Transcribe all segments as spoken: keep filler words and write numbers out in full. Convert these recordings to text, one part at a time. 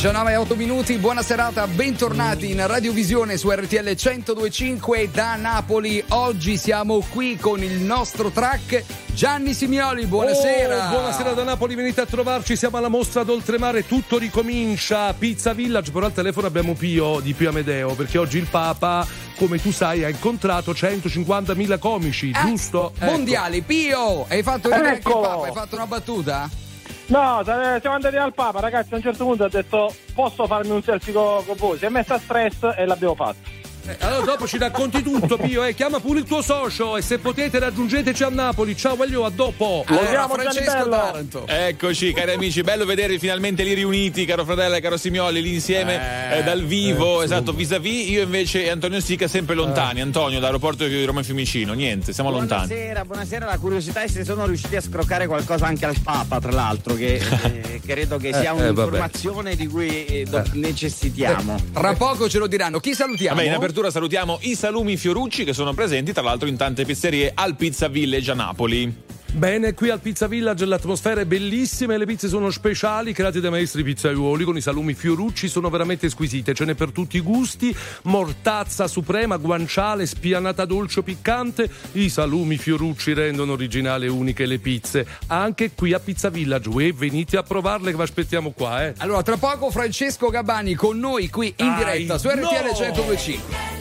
diciannove e otto minuti, buona serata, bentornati in Radiovisione su R T L centodue e cinque da Napoli. Oggi siamo qui con il nostro track Gianni Simioli, buonasera. Oh, buonasera da Napoli, venite a trovarci, siamo alla mostra d'oltremare, tutto ricomincia, Pizza Village, però al telefono abbiamo Pio di Pio Amedeo, perché oggi il Papa, come tu sai, ha incontrato centocinquantamila comici, eh, giusto? Mondiali, ecco. Pio, hai fatto ridere anche il Papa, hai fatto una battuta? No, siamo andati al Papa, ragazzi, a un certo punto ha detto posso farmi un selfie con, con voi, si è messa a stress e l'abbiamo fatto. Eh, allora dopo ci racconti tutto, Pio, eh. Chiama pure il tuo socio e se potete raggiungeteci a Napoli. Ciao, voglio, a dopo. Allora, Francesco Taranto. Eccoci, cari amici, bello vedervi finalmente lì riuniti, caro Fradella e caro Simioli, lì insieme eh, eh, dal vivo, eh, esatto, vis-à-vis. Io invece e Antonio Sica sempre lontani. Eh. Antonio, dall'aeroporto di Roma Fiumicino, niente, siamo buonasera, lontani. Buonasera, buonasera. La curiosità è se sono riusciti a scroccare qualcosa anche al Papa, tra l'altro, che eh, credo che sia eh, un'informazione eh, di cui eh, do- necessitiamo. Eh, tra poco ce lo diranno. Chi salutiamo? Vabbè, in apertura salutiamo i Salumi Fiorucci che sono presenti tra l'altro in tante pizzerie al Pizza Village a Napoli. Bene, qui al Pizza Village l'atmosfera è bellissima e le pizze sono speciali, create dai maestri pizzaiuoli con i salumi Fiorucci, sono veramente squisite, ce n'è per tutti i gusti, mortazza suprema, guanciale, spianata dolce o piccante, i salumi Fiorucci rendono originali e uniche le pizze, anche qui a Pizza Village, e venite a provarle che vi aspettiamo qua, eh. Allora, tra poco Francesco Gabbani con noi qui in Dai, diretta su R T L no! centodue e cinque.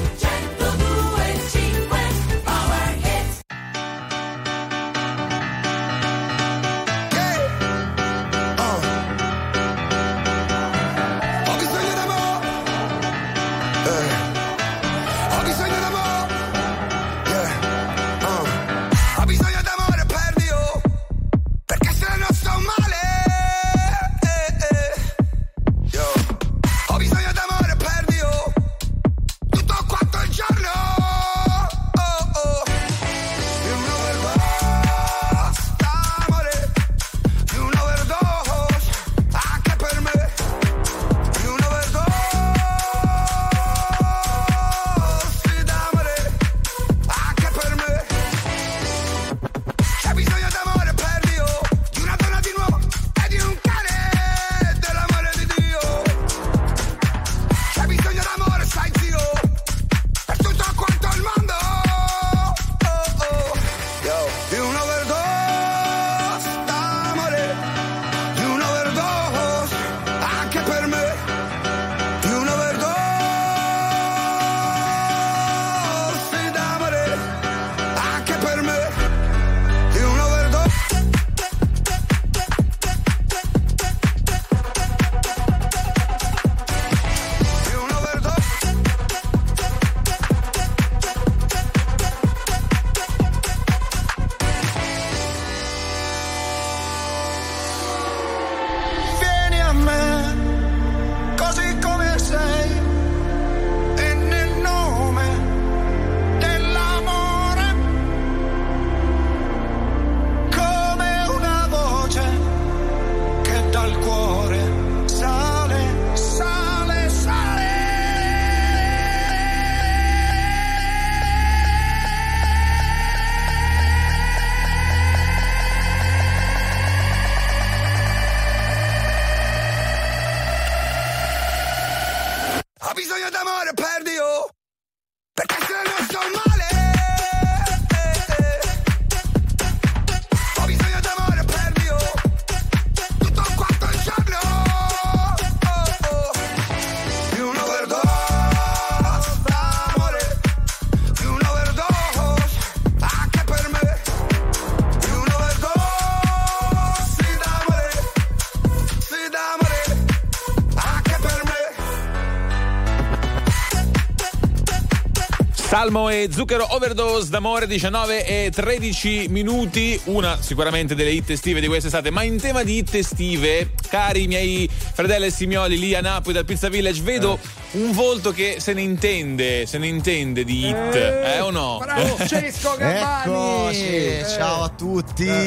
Salmo e Zucchero Overdose d'amore, diciannove e tredici minuti, una sicuramente delle hit estive di quest'estate. Ma in tema di hit estive, cari miei fratelli e Simioli lì a Napoli dal Pizza Village, vedo eh. un volto che se ne intende, se ne intende di hit, eh, eh o no? Francesco Gabbani! Eccoci, ciao a tutti. Eh.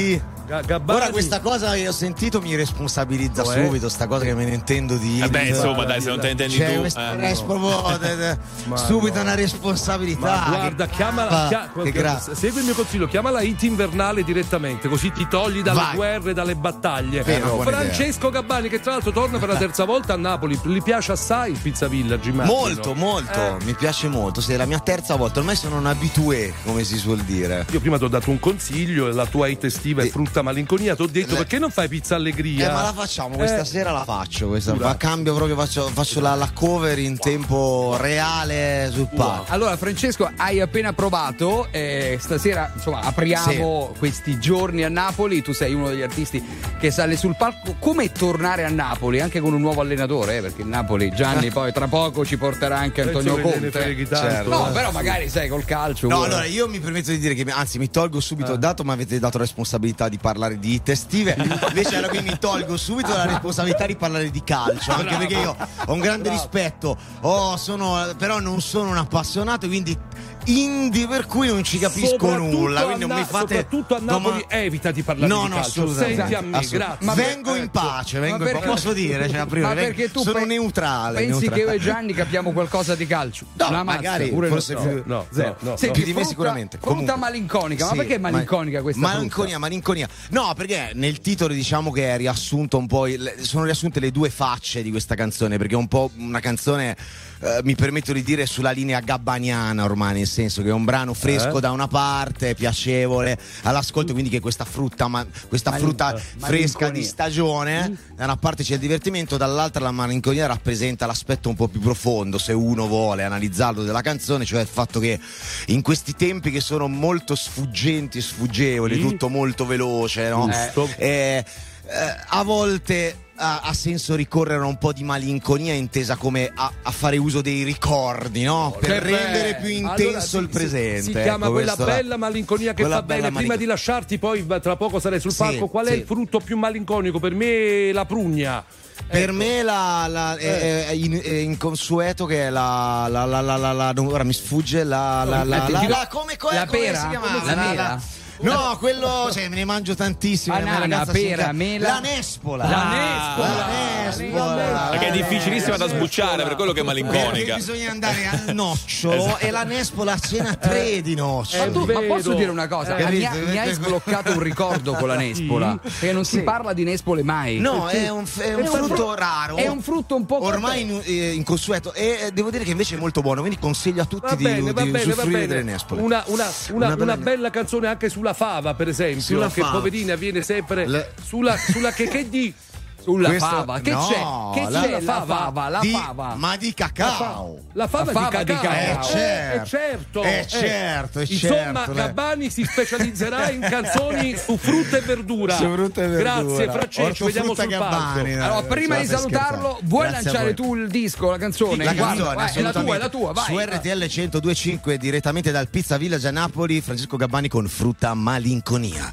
Gabbani. Ora questa cosa che ho sentito mi responsabilizza oh, eh. subito, sta cosa che me ne intendo di eh beh, insomma, dai, se non te ne intendi cioè, tu questa, eh. proprio, de, de, subito no. una responsabilità. Ma guarda, che, chiamala, chia, che gra- segui il mio consiglio, chiama la hit invernale direttamente, così ti togli dalle Vai. guerre, dalle battaglie. Vero, Francesco Gabbani, che tra l'altro torna per la terza volta a Napoli, gli piace assai il Pizza Village, immagino. Molto, molto, eh. mi piace molto. Sì, è la mia terza volta, ormai sono un habitué, come si suol dire. Io prima ti ho dato un consiglio, la tua hit estiva è Eh. frutta malinconia, ti ho detto Le- perché non fai Pizza Allegria? Eh, ma la facciamo, questa Eh. sera la faccio, questa, Pura. ma cambio proprio, faccio, faccio la, la cover in tempo reale sul palco. Allora Francesco, hai appena provato, eh, stasera insomma apriamo questi giorni a Napoli, tu sei uno degli artisti che sale sul palco. Come tornare a Napoli anche con un nuovo allenatore, eh? Perché il Napoli Gianni poi tra poco ci porterà anche Antonio Penso che ne Conte. freghi tanto, Certo. No, eh. però magari sai col calcio. No, vuole. allora io mi permetto di dire che anzi mi tolgo subito, Eh. dato mi avete dato responsabilità di parlare di hit estive, invece allora qui mi tolgo subito la responsabilità di parlare di calcio, anche perché io ho un grande rispetto, oh, sono, però non sono un appassionato, quindi indie, per cui non ci capisco Soprattutto nulla, a quindi non Na- mi fate soprattutto a Napoli doma- evita di parlare no, di no, calcio. assolutamente. Senti a me, Assolutamente. grazie. Ma vengo in ecco, pace, vengo ma in perché- pace, posso dire, cioè, aprire, ma vengo- perché tu sono pe- neutrale, pensi neutrale. che io e Gianni capiamo qualcosa di calcio? No, Una mazza, magari pure forse no. più, no, zero. no, no, Senti, più di me frutta- sicuramente. Frutta Comunque. malinconica, ma Sì, perché malinconica questa malinconia, malinconia. No, perché nel titolo diciamo che è riassunto un po', il, sono riassunte le due facce di questa canzone, perché è un po' una canzone, eh, mi permetto di dire, sulla linea gabbaniana ormai, nel senso che è un brano fresco Eh? da una parte, piacevole all'ascolto, quindi che questa frutta, ma, questa Malin- frutta eh, fresca malinconia. di stagione, da una parte c'è il divertimento, dall'altra la malinconia rappresenta l'aspetto un po' più profondo, se uno vuole analizzarlo, della canzone, cioè il fatto che in questi tempi che sono molto sfuggenti e sfuggevoli, Sì. tutto molto veloce, no? Giusto. Eh, eh, a volte ha, ha senso ricorrere a un po' di malinconia intesa come a, a fare uso dei ricordi, no? Per che rendere bello. più intenso Allora, si- il presente. Si, si chiama ecco, quella questo là. bella malinconia che Quella fa bene. bella Prima malinconia. di lasciarti, poi tra poco sarai sul Sì, palco. Qual è sì. il frutto più malinconico? Per me la prugna. Per Ecco. me la, la- è, è in- è inconsueto che è la, la, la, la, la, la- non- ora mi sfugge la, la, la, Eh, ti la, dico- la- come, come, la come pera? si chiama? La mela? No, quello, cioè, me ne mangio tantissimo. la mia Banana, ragazza si pera, inca- mela. La nespola. La nespola. La nespola. Perché è difficilissima da sbucciare, per quello che è Perché malinconica. bisogna andare al nocciolo e la nespola a cena tre di nocciolo. Ma, tu, ma vero. posso dire una cosa? Eh, mi, ha- capito? mi hai sbloccato un ricordo con la nespola. Perché non si parla di nespole mai. No, Perché è un, è un frutto raro. È un frutto un po' ormai in- eh, inconsueto. E eh, devo dire che invece è molto buono. Quindi consiglio a tutti Va di, bene, va di bene, va usufruire bene. delle nespole. Una, una, una, Una una bella- bella canzone anche sulla fava, per esempio. Sulla che fava. poverina viene sempre Le- sulla, sulla che, che di. sulla Questo- fava. Che no, c'è? Che la- c'è? la La fava? fava, la Di- fava. ma di cacao. La fava, La fava di di cacao. cacao. Eh, Eh, certo. certo. Eh, certo, eh, Insomma, certo, eh. Gabbani si specializzerà in canzoni su frutta e verdura. Su frutta e verdura. Grazie Francesco, vediamo Ortofrutta sul Gabbani, palco. dai. Allora, prima Ci di fate salutarlo, scherzare. vuoi Grazie a lanciare voi. tu il disco, la canzone? La Guarda, canzone, vai, è la tua, è la assolutamente. tua, vai. Su R T L centodue e cinque direttamente dal Pizza Village a Napoli, Francesco Gabbani con Frutta Malinconia.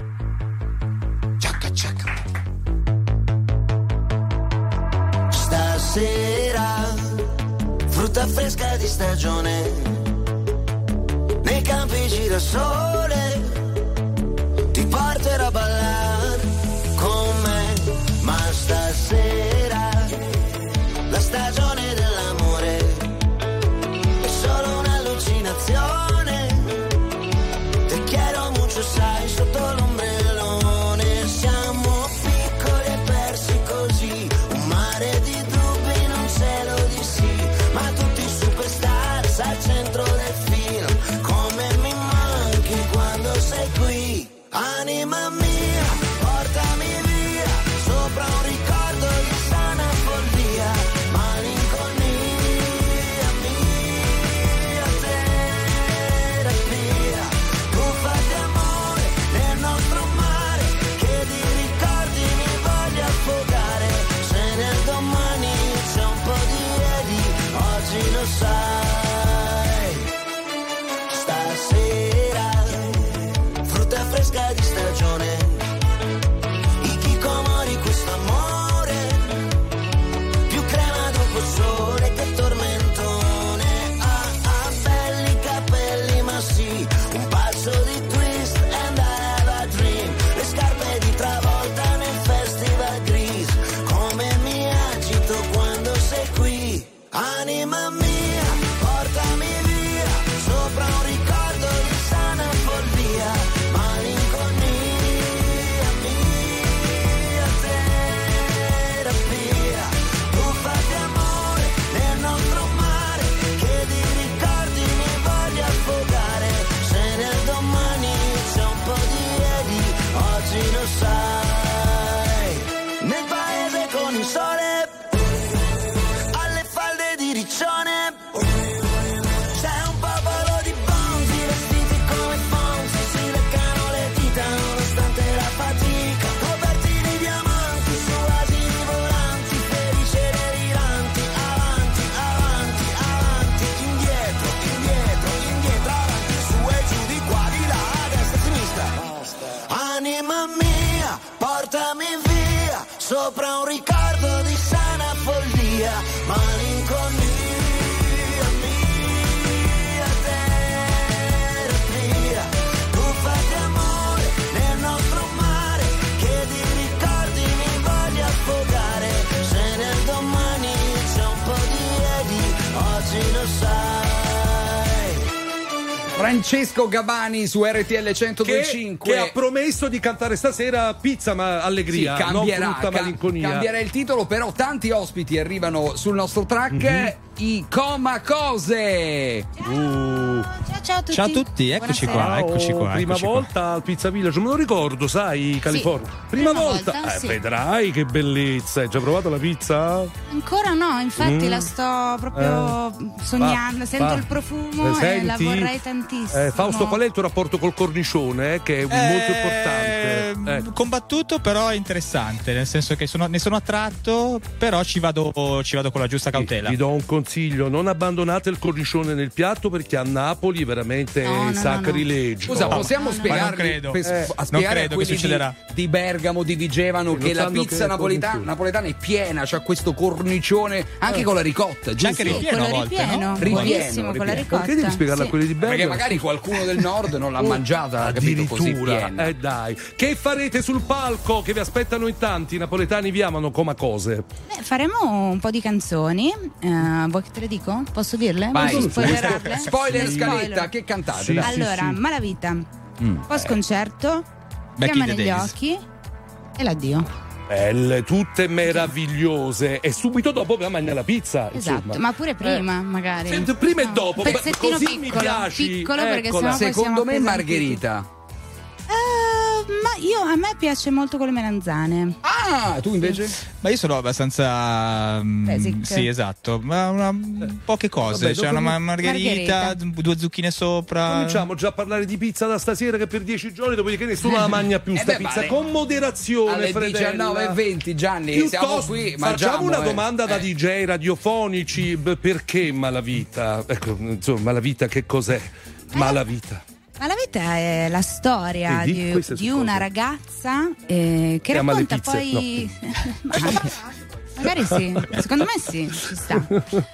Ciacca ciacca. Stasera, frutta fresca di stagione, nei campi girasole, ti porterò a ballare con me, ma stasera, la stagione dell'amore, è solo un'allucinazione, te quiero mucho, sai, sotto l'ombrellone, siamo piccoli e persi così, un mare di dubbi non ce lo di sì, ma tutti superstars al centro del film, come mi manchi quando sei qui, anima mia, portami via, sopra un ricordo di sana follia, malinconia mia, terapia, buffa di amore nel nostro mare, che di ricordi mi voglio affogare, se nel domani c'è un po' di ieri, oggi lo sai, stasera, frutta fresca di stagione, i chicomori questo amore, più crema dopo il sole che tormentone, ah ah belli capelli ma sì, un passo di twist and I have a dream, le scarpe sopra un ricordo di sana follia, malinconia, mia terapia. Tuffate amore nel nostro mare, che di ricordi mi voglio affogare. Se nel domani c'è un po' di ieri, oggi lo sai. Francesco Gabani su R T L centodue e cinque che, che ha promesso di cantare stasera Pizza ma allegria, sì, cambierà, non frutta malinconia. Cambierà il titolo, però tanti ospiti arrivano sul nostro track. Mm-hmm. I Coma Cose. Ciao. Uh. ciao ciao a tutti. Ciao a tutti, eccoci Buonasera. qua, eccoci qua. Prima eccoci volta qua. al Pizza Village, me lo ricordo, sai, California. Prima, prima volta, volta, eh, sì. vedrai che bellezza. Hai già provato la pizza? Ancora no, infatti Mm. la sto proprio Eh. sognando, Va, sento va. il profumo Eh, e la senti? vorrei tantissimo. Eh, Fausto, qual è il tuo rapporto col cornicione? eh, che è molto importante. Ecco. Combattuto, però è interessante, nel senso che sono, ne sono attratto, però ci vado, ci vado con la giusta cautela. Vi do un consiglio: non abbandonate il cornicione nel piatto, perché a Napoli veramente No, è no, sacrilegio. Scusa, No. possiamo no, no. spiegarvi, Ma non credo. per- Eh, a non spiegare a credo che quelli succederà. di, di Bergamo, di Vigevano, Non che la sanno pizza che è napolita- cornicione. napoletana è piena, c'ha questo cornicione anche con la ricotta, C'è giusto? anche Sì, ripieno con a la volte, ripieno, no? Ripieno, buonissimo con la ripieno. ricotta. Perché devi spiegarla a Sì. quelli di Bergamo? Perché magari qualcuno del nord non l'ha mangiata, capito, così Addirittura, piena. eh dai. Che farete sul palco? Che vi aspettano in tanti? I napoletani vi amano come cose. Beh, faremo un po' di canzoni. Eh, vuoi che te le dico? Posso dirle? Vai. Posso spoilerarle? Spoiler Sì. scaletta, che cantate? Sì. dai. Allora, sì. Malavita, Mm. post concerto, Back Fiamma in the negli days. occhi e l'addio. Belle, tutte meravigliose. E subito dopo vi mangia la pizza. Esatto, insomma. ma pure prima, Eh. magari. Senti, prima e No. dopo, Pezzettino così mi piccolo, piaci. piccolo perché Eccola. sennò poi Secondo siamo me appesantiti. Margherita. Eh, ma io a me piace molto con le melanzane. Ah, tu invece? Ma io sono abbastanza. mm, Basic. sì, esatto. Ma una, poche cose. Vabbè, C'è dopo una ma- mi- margherita, Margherita. due zucchine sopra. Cominciamo già a parlare di pizza da stasera, che per dieci giorni, dopodiché nessuno la mangia più Eh sta beh, pizza. vale. Con moderazione, Alle fredella. diciannove e venti, Gianni, siamo Piuttosto, qui, facciamo mangiamo, una eh. domanda da Eh. D J radiofonici. Beh, perché Malavita? Ecco, insomma, Malavita che cos'è? Malavita. Ma la vita è la storia Vedi? di, Queste di sono una cose. ragazza eh, che Che ama le racconta pizze, poi. Magari sì, secondo me sì, ci sta.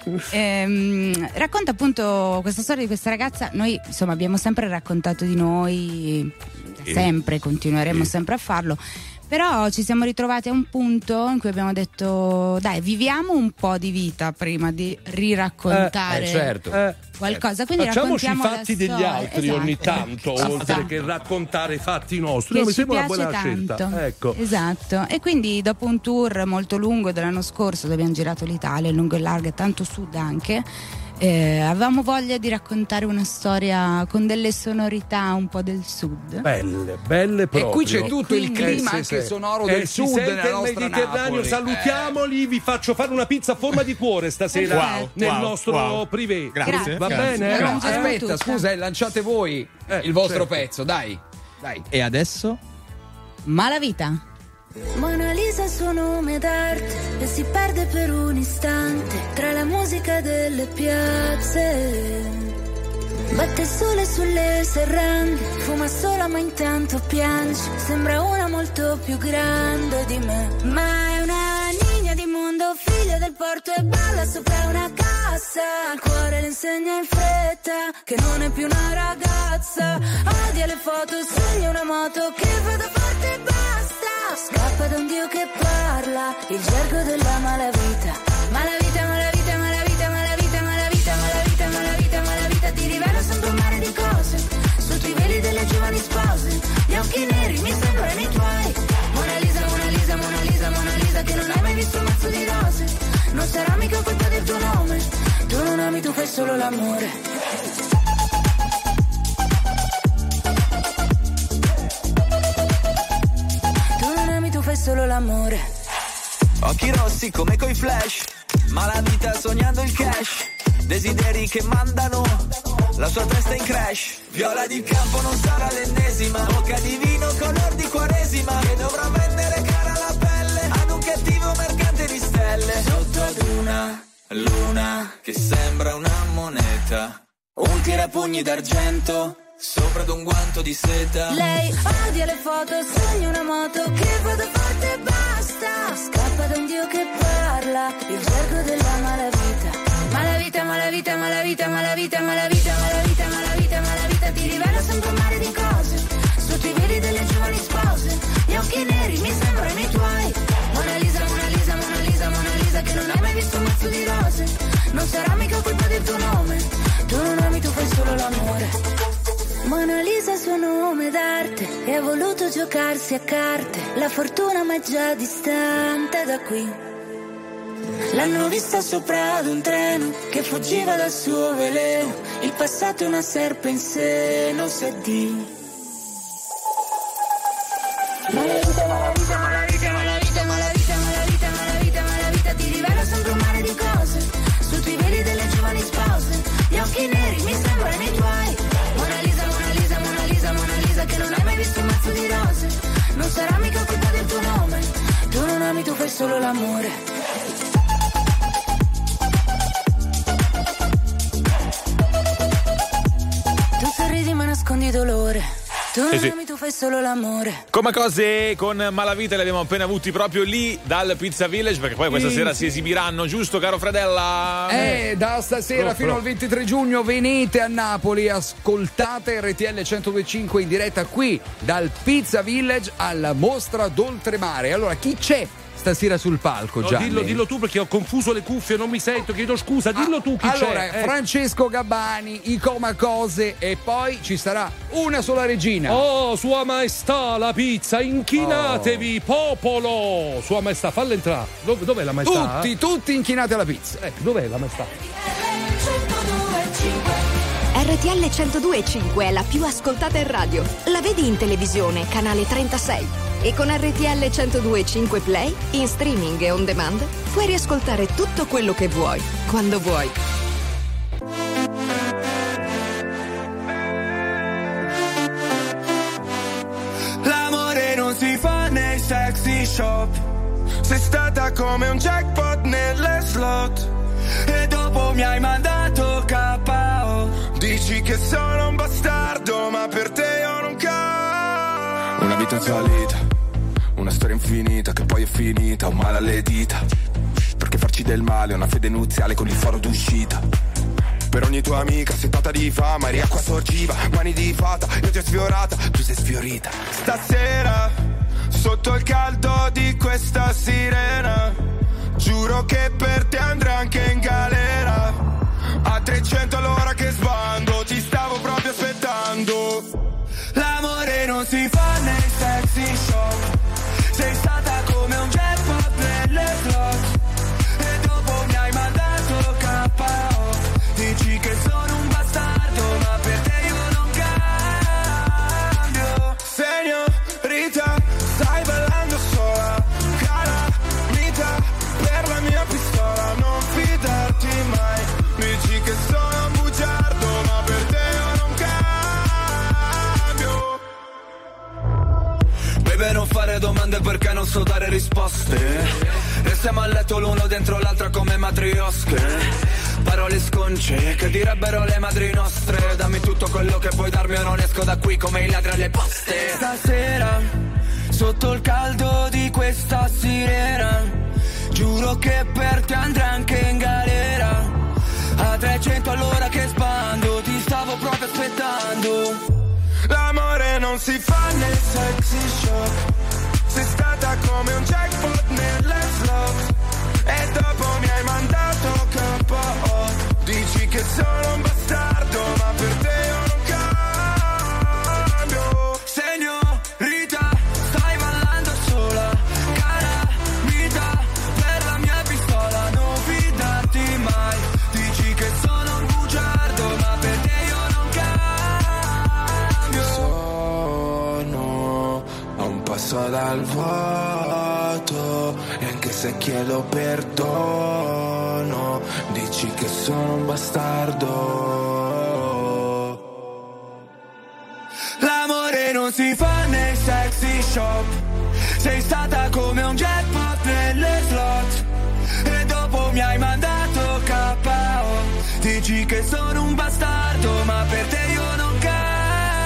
Ehm, racconta appunto questa storia di questa ragazza. Noi insomma abbiamo sempre raccontato di noi, sempre, continueremo sempre a farlo. Però ci siamo ritrovati a un punto in cui abbiamo detto dai, viviamo un po' di vita prima di riraccontare Eh, certo. Eh, qualcosa. Quindi facciamoci i raccontiamo la fatti degli storia. altri Esatto. ogni tanto, Ci oltre sta. che raccontare i fatti nostri. Che No, mi ci sembra una piace buona tanto. scelta. Ecco. Esatto. E quindi dopo un tour molto lungo dell'anno scorso, dove abbiamo girato l'Italia, in lungo e largo e tanto sud anche, eh, avevamo voglia di raccontare una storia con delle sonorità un po' del sud. Belle, belle E proprio. qui c'è tutto il Quindi- clima Eh, sì, anche sì. sonoro Eh, del si sud sente nella il nostra Mediterraneo. Napoli. Salutiamoli, vi faccio fare una pizza a forma di cuore stasera Wow, nel wow, nostro wow. privé. Grazie. Va Grazie. bene? Eh, no, Mangeremo aspetta, tutta. scusa, eh, lanciate voi Eh, il vostro certo. pezzo, dai. Dai. E adesso? Ma la vita. Mona Lisa è il suo nome d'arte e si perde per un istante tra la musica delle piazze. Batte il sole sulle serrande, fuma sola ma intanto piange. Sembra una molto più grande di me, ma è una niña di mondo, figlia del porto e balla sopra una cassa. Al cuore le insegna in fretta che non è più una ragazza. Odia le foto, sogna una moto che va da forte e basta. Scappa da un dio che parla, il gergo della malavita. Malavita, malavita, malavita, malavita, malavita, malavita, malavita, malavita. Ti rivela sotto un mare di cose, sotto i veli delle giovani spose. Gli occhi neri mi sembrano i tuoi. Mona Lisa, Mona Lisa, Mona Lisa, Mona Lisa, che non hai mai visto un mazzo di rose. Non sarà mica colpa del tuo nome. Tu non ami, tu fai solo l'amore. Tu non ami, tu fai solo l'amore. Occhi rossi come coi flash, ma la vita sognando il cash. Desideri che mandano la sua testa in crash. Viola di campo non sarà l'ennesima, bocca di vino color di quaresima, che dovrà vendere cara la pelle ad un cattivo mercante di stelle. Sotto ad una luna che sembra una moneta, un tirapugni d'argento sopra ad un guanto di seta. Lei odia le foto, sogna una moto che vada forte e basta. Scappa da un dio che parla, il gergo della malavita. Malavita, malavita, malavita, malavita, malavita, malavita, malavita, malavita. Ti rivela sempre un mare di cose, sotto i veli delle giovani spose. Gli occhi neri mi sembrano i tuoi. Mona Lisa, Mona Lisa, Mona Lisa, Mona Lisa, che non hai mai visto un mazzo di rose. Non sarà mica colpa del tuo nome, tu non ami, tu fai solo l'amore. Mona Lisa è il suo nome d'arte e ha voluto giocarsi a carte. La fortuna ma è già distante da qui. L'hanno vista sopra ad un treno che fuggiva dal suo veleno. Il passato è una serpe in seno, sa di. Malavita, malavita, malavita, malavita, malavita, malavita, malavita, malavita. Ti rivela sempre un mare di cose, sotto i veli delle giovani spose. Gli occhi neri mi sembrano i tuoi. Mona Lisa, Mona Lisa, Mona Lisa, Mona Lisa, che non hai mai visto un mazzo di rose. Non sarà mica colpa del tuo nome, tu non ami, tu fai solo l'amore. Sorridi ma nascondi dolore. Tu non Eh sì. ami, tu fai solo l'amore. Come cose con Malavita li abbiamo appena avuti proprio lì dal Pizza Village, perché poi questa Sì, sera sì. si esibiranno, giusto caro Fredella? Eh, da stasera Oh, fino però. al ventitré giugno venite a Napoli, ascoltate R T L centodue e cinque in diretta qui dal Pizza Village alla Mostra d'Oltremare. Allora, chi c'è stasera sul palco, No, Gianni? dillo, dillo tu perché ho confuso le cuffie, non mi sento, chiedo scusa, dillo tu chi Allora, c'è. eh. Francesco Gabbani, i Comacose e poi ci sarà una sola regina. Oh, Sua Maestà, la pizza, inchinatevi, popolo! Sua Maestà, falla entrare. Dov- dov'è la Maestà? Tutti, tutti inchinati alla pizza. Eh, dov'è la Maestà? R T L centodue e cinque è la più ascoltata in radio. La vedi in televisione, canale trentasei. E con R T L centodue e cinque Play, in streaming e on demand, puoi riascoltare tutto quello che vuoi, quando vuoi. L'amore non si fa nei sexy shop. Sei stata come un jackpot nelle slot. E dopo mi hai mandato K O. Dici che sono un bastardo, ma per te io non cambio. Una vita in salita, una storia infinita che poi è finita, un male alle dita. Perché farci del male è una fede nuziale con il faro d'uscita. Per ogni tua amica settata di fama eri acqua sorgiva, mani di fata, io ti ho sfiorata, tu sei sfiorita. Stasera, sotto il caldo di questa sirena, giuro che per te andrei anche in galera. A trecento all'ora che sbando, ti stavo proprio aspettando. L'amore non si fa nei sexy shop. Sei stata come un jackpot nelle slot. E dopo mi hai mandato K O. Dici che sono un bastardo, ma per te io non cambio. Signorita, stai ballando sola. Calamita, per la mia pistola, non fidarti mai. Dici che sono un bugiardo, ma per te io non cambio. Baby, non fare domande perché non so dare risposte. Restiamo a letto l'uno dentro l'altra come matriosche. Parole sconce che direbbero le madri nostre. Dammi tutto quello che puoi darmi o non esco da qui come i ladri alle poste. Stasera, sotto il caldo di questa sirena, giuro che per te andrei anche in galera. A trecento all'ora che sbando, ti stavo proprio aspettando. L'amore non si fa nel sexy shop. Sei stata come un jackpot nelle slot. E dopo mi hai mandato K O. Dici che sono un bastardo, ma per te io non cambio. Signorita, stai ballando sola. Calamita, per la mia pistola, non fidarti mai. Dici che sono un bugiardo, ma per te io non cambio. Sono a un passo dal vuoto, e anche se chiedo perdono, dici che sono un bastardo. L'amore non si fa nei sexy shop. Sei stata come un jackpot nelle slot. E dopo mi hai mandato K O. Dici che sono un bastardo, ma per te io non cambio.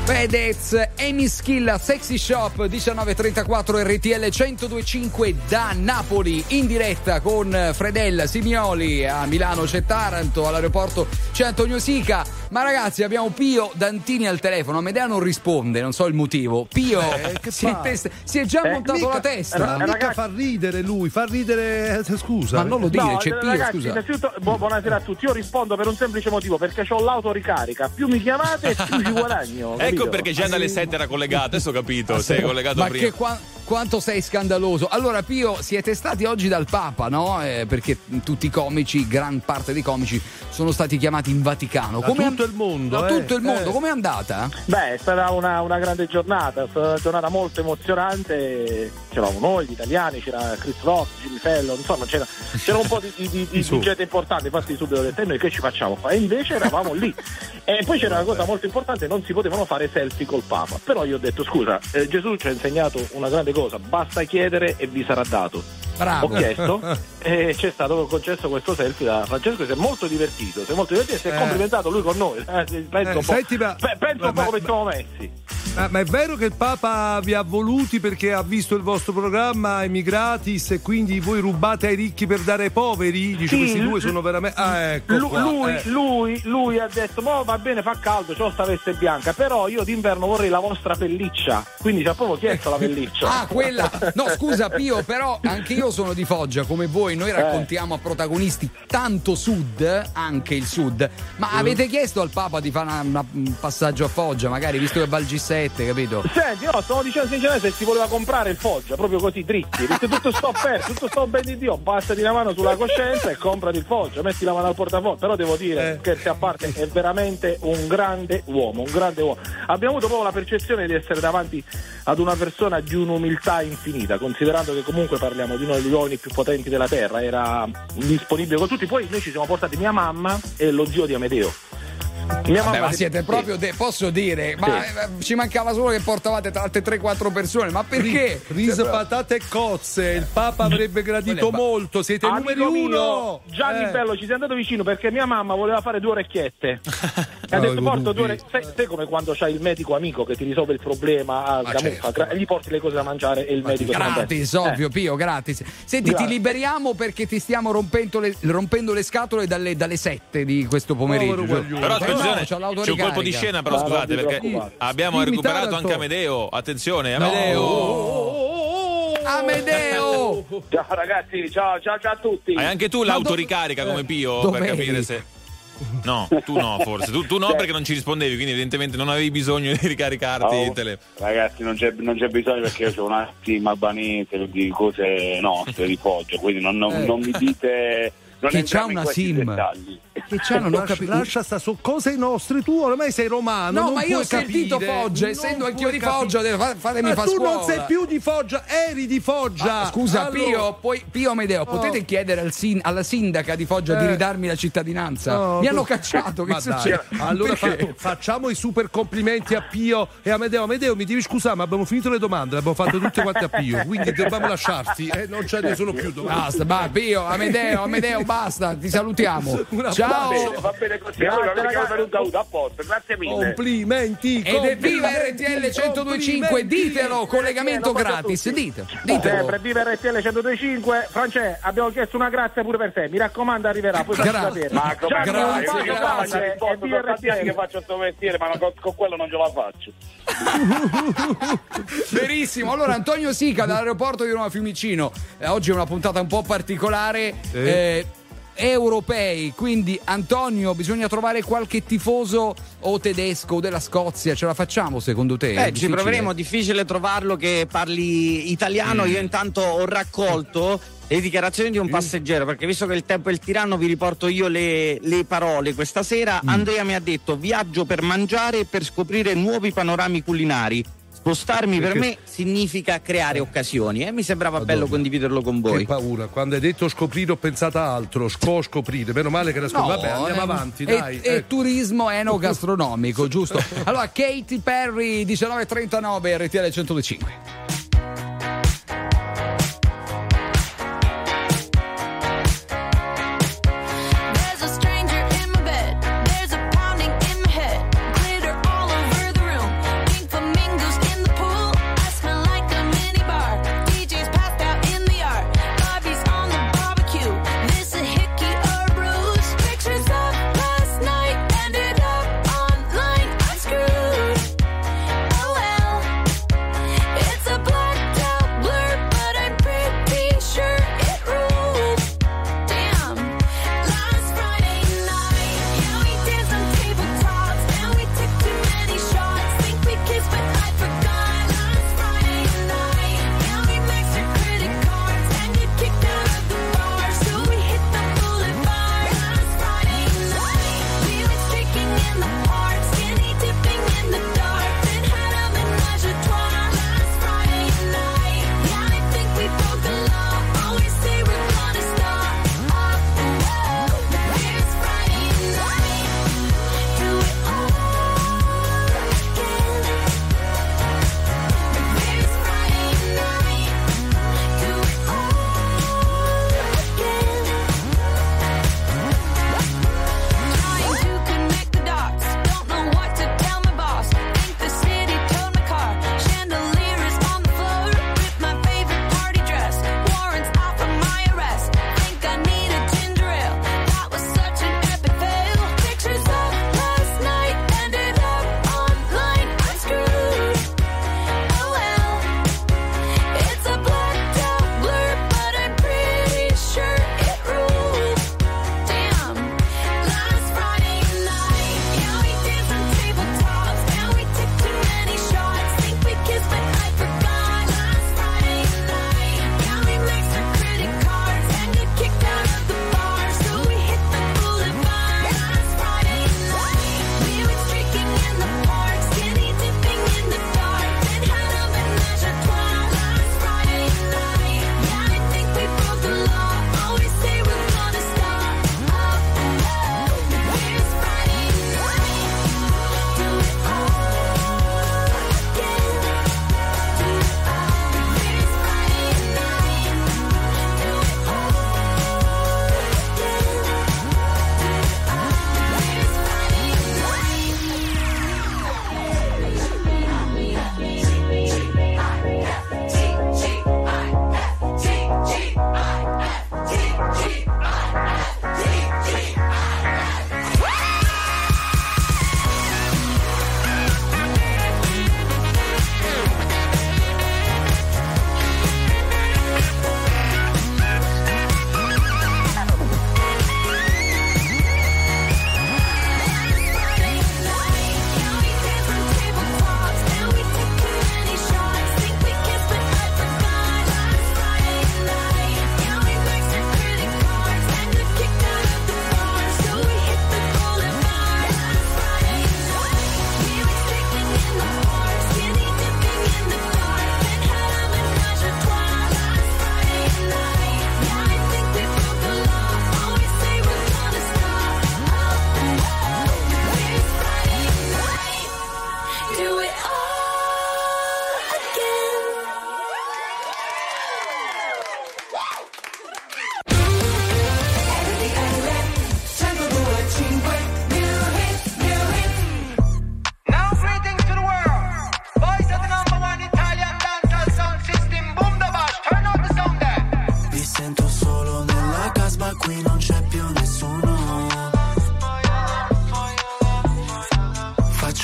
Fedez, Amy Schilla, Sexy Shop, diciannove e trentaquattro, R T L centodue e cinque da Napoli, in diretta con Fredella, Simioli. A Milano c'è Taranto, all'aeroporto c'è Antonio Sica. Ma ragazzi, abbiamo Pio Dantini al telefono. Amedea non risponde, non so il motivo. Pio eh, si, è test- si è già eh, montato mica, la testa. Ma mica fa ridere lui, fa ridere. Scusa, ma non lo dire, no, c'è Pio. Ragazzi, scusa. innanzitutto bu- buonasera a tutti. Io rispondo per un semplice motivo, perché ho l'autoricarica. Più mi chiamate, più ci guadagno. Ecco perché già dalle sette era collegato. Adesso ho capito, sei collegato ma prima. Che qua- quanto sei scandaloso. Allora, Pio, siete stati oggi dal Papa, no? Eh, perché tutti i comici, gran parte dei comici, sono stati chiamati in Vaticano. Da Come tutto an- il mondo. Da eh, tutto il mondo. Eh. Com'è andata? Beh, è stata una, una grande giornata, è stata una giornata molto emozionante. C'eravamo noi, gli italiani, c'era Chris Rock, Jimmy Fallon, insomma, c'era, c'era un po' di, di, di, di gente importante. Infatti, subito ho detto: noi che ci facciamo qua? E invece eravamo lì. E poi c'era una cosa molto importante: non si potevano fare selfie col Papa. Però io ho detto: scusa, eh, Gesù ci ha insegnato una grande cosa, basta chiedere e vi sarà dato. Bravo. Ho chiesto e c'è stato concesso questo selfie da Francesco, che si è molto divertito, si è molto divertito e si è Eh. complimentato lui con noi. Eh, penso Eh, un po', senti, ma- Pe- penso ma- un po' ma- come siamo messi. Ma, ma è vero che il Papa vi ha voluti perché ha visto il vostro programma Emigratis e quindi voi rubate ai ricchi per dare ai poveri? Dice, Sì, questi due l- sono veramente. Ah, ecco Lu- qua, lui, eh. lui, lui ha detto: mo va bene, fa caldo, c'ho sta veste bianca, però io d'inverno vorrei la vostra pelliccia. Quindi ci ha proprio chiesto la pelliccia. Ah, quella. No, scusa Pio, però anche io sono di Foggia come voi. Noi raccontiamo a protagonisti tanto sud, anche il sud. Ma avete chiesto al Papa di fare una- una- un passaggio a Foggia, magari, visto che va al G sette, capito? Senti, no, stavo dicendo sinceramente se si voleva comprare il Foggia, proprio così dritti, perché tutto sto offerto, tutto sto ben di Dio, bastati una mano sulla coscienza e comprati il Foggia, metti la mano al portafoglio. Però devo dire, Eh. scherzi a parte, è veramente un grande uomo, un grande uomo. Abbiamo avuto proprio la percezione di essere davanti ad una persona di un'umiltà infinita, considerando che comunque parliamo di uno degli uomini più potenti della terra, era disponibile con tutti. Poi noi ci siamo portati mia mamma e lo zio di Amedeo. Mia Vabbè, mamma ma di- siete proprio de- posso dire, ma eh, ci mancava solo che portavate tra altre tre quattro persone, ma perché? Riso, Cioè, patate e cozze, il Papa avrebbe gradito Quelle ba- molto, siete Amico numeri mio, uno. Gianni Eh. Bello ci sei andato vicino perché mia mamma voleva fare due orecchiette e ha No, detto avevo porto due dubbi. orecchiette. Sai, sai come quando c'hai il medico amico che ti risolve il problema a Ma Gamuffa, certo. gra- e gli porti le cose da mangiare e il medico ti Gratis, manda- ovvio, Pio, gratis. Senti, Grazie. ti liberiamo perché ti stiamo rompendo le, rompendo le scatole dalle, dalle sette di questo pomeriggio. Povero guaglione. Però Eh no, attenzione, c'ho c'è un colpo di scena, però Ah, non scusate, vi perché preoccupate. abbiamo Dimmi recuperato Taranto. anche Amedeo. Attenzione, No. Amedeo. Oh, Amedeo! Ciao ragazzi, ciao, ciao, ciao a tutti. Hai anche tu l'autoricarica come Pio dov'eri? per capire se. No, tu no, forse. Tu, tu no, perché non ci rispondevi, quindi evidentemente non avevi bisogno di ricaricarti il Oh, telefono. ragazzi, non c'è, non c'è bisogno perché io ho una stima albanese di cose nostre di Foggia, quindi non, non, Eh. non mi dite. Non Che entriamo c'ha in una questi SIM. dettagli. Che c'hanno, non ho Lascia, capito. lascia sta su cose nostre, tu ormai sei romano. No, non ma io ho puoi sentito capire, Foggia, non essendo anch'io puoi di capire. Foggia, devo fa- fatemi Ma fa tu scuola. non sei più di Foggia, eri di Foggia. Ah, scusa Allora- Pio, poi Pio Amedeo, potete chiedere al sin- alla sindaca di Foggia di Eh. ridarmi la cittadinanza? No, Mi tu- hanno cacciato, che Ma dai, succede? allora fa- Perché? facciamo i super complimenti a Pio e a Amedeo. Amedeo, mi devi scusare, ma abbiamo finito le domande, le abbiamo fatte tutte quante a Pio, quindi dobbiamo lasciarti e non ce ne sono più domande. Basta, va, Pio, Amedeo, Amedeo, basta, ti salutiamo. Una- Va Ciao. bene, va bene così. Allora, non abbiamo per un saluto a posto, grazie mille. Complimenti. Ed è viva R T L centodue e cinque, complimenti. ditelo, collegamento Lo faccio a gratis, tutti. dite, Sempre ditelo. viva R T L centodue e cinque. France, abbiamo chiesto una grazia pure per te, mi raccomando arriverà, poi Gra- facci sapere. Ma come Gianni, grazie, un fai? bacio, Io grazie. non pace, mi e rispondo, viva sono tanti anni che R T L. faccio questo mestiere, ma non- con, con quello non ce la faccio. Verissimo. Allora, Antonio Sica dall'aeroporto di Roma Fiumicino. Eh, oggi è una puntata un po' particolare. eh, europei, quindi Antonio, bisogna trovare qualche tifoso o tedesco o della Scozia, ce la facciamo secondo te? È Eh, ci difficile? proveremo, difficile trovarlo che parli italiano. Io intanto ho raccolto le dichiarazioni di un passeggero, perché visto che il tempo è il tiranno vi riporto io le, le parole. Questa sera Andrea mi ha detto: viaggio per mangiare e per scoprire nuovi panorami culinari. Spostarmi per me significa creare occasioni e mi sembrava bello condividerlo con Che voi. paura, quando hai detto scoprire ho pensato a altro, sco scoprire, meno male che la scopri. Vabbè, andiamo eh, avanti, e, dai. e eh. turismo enogastronomico, giusto? Allora, Katy Perry, diciannove e trentanove, R T L centodue e cinque. There's a stranger in my bed. There's a pounding in my head. Glitter all over the room.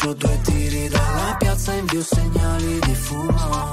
faccio due tiri dalla piazza, invio segnali di fumo.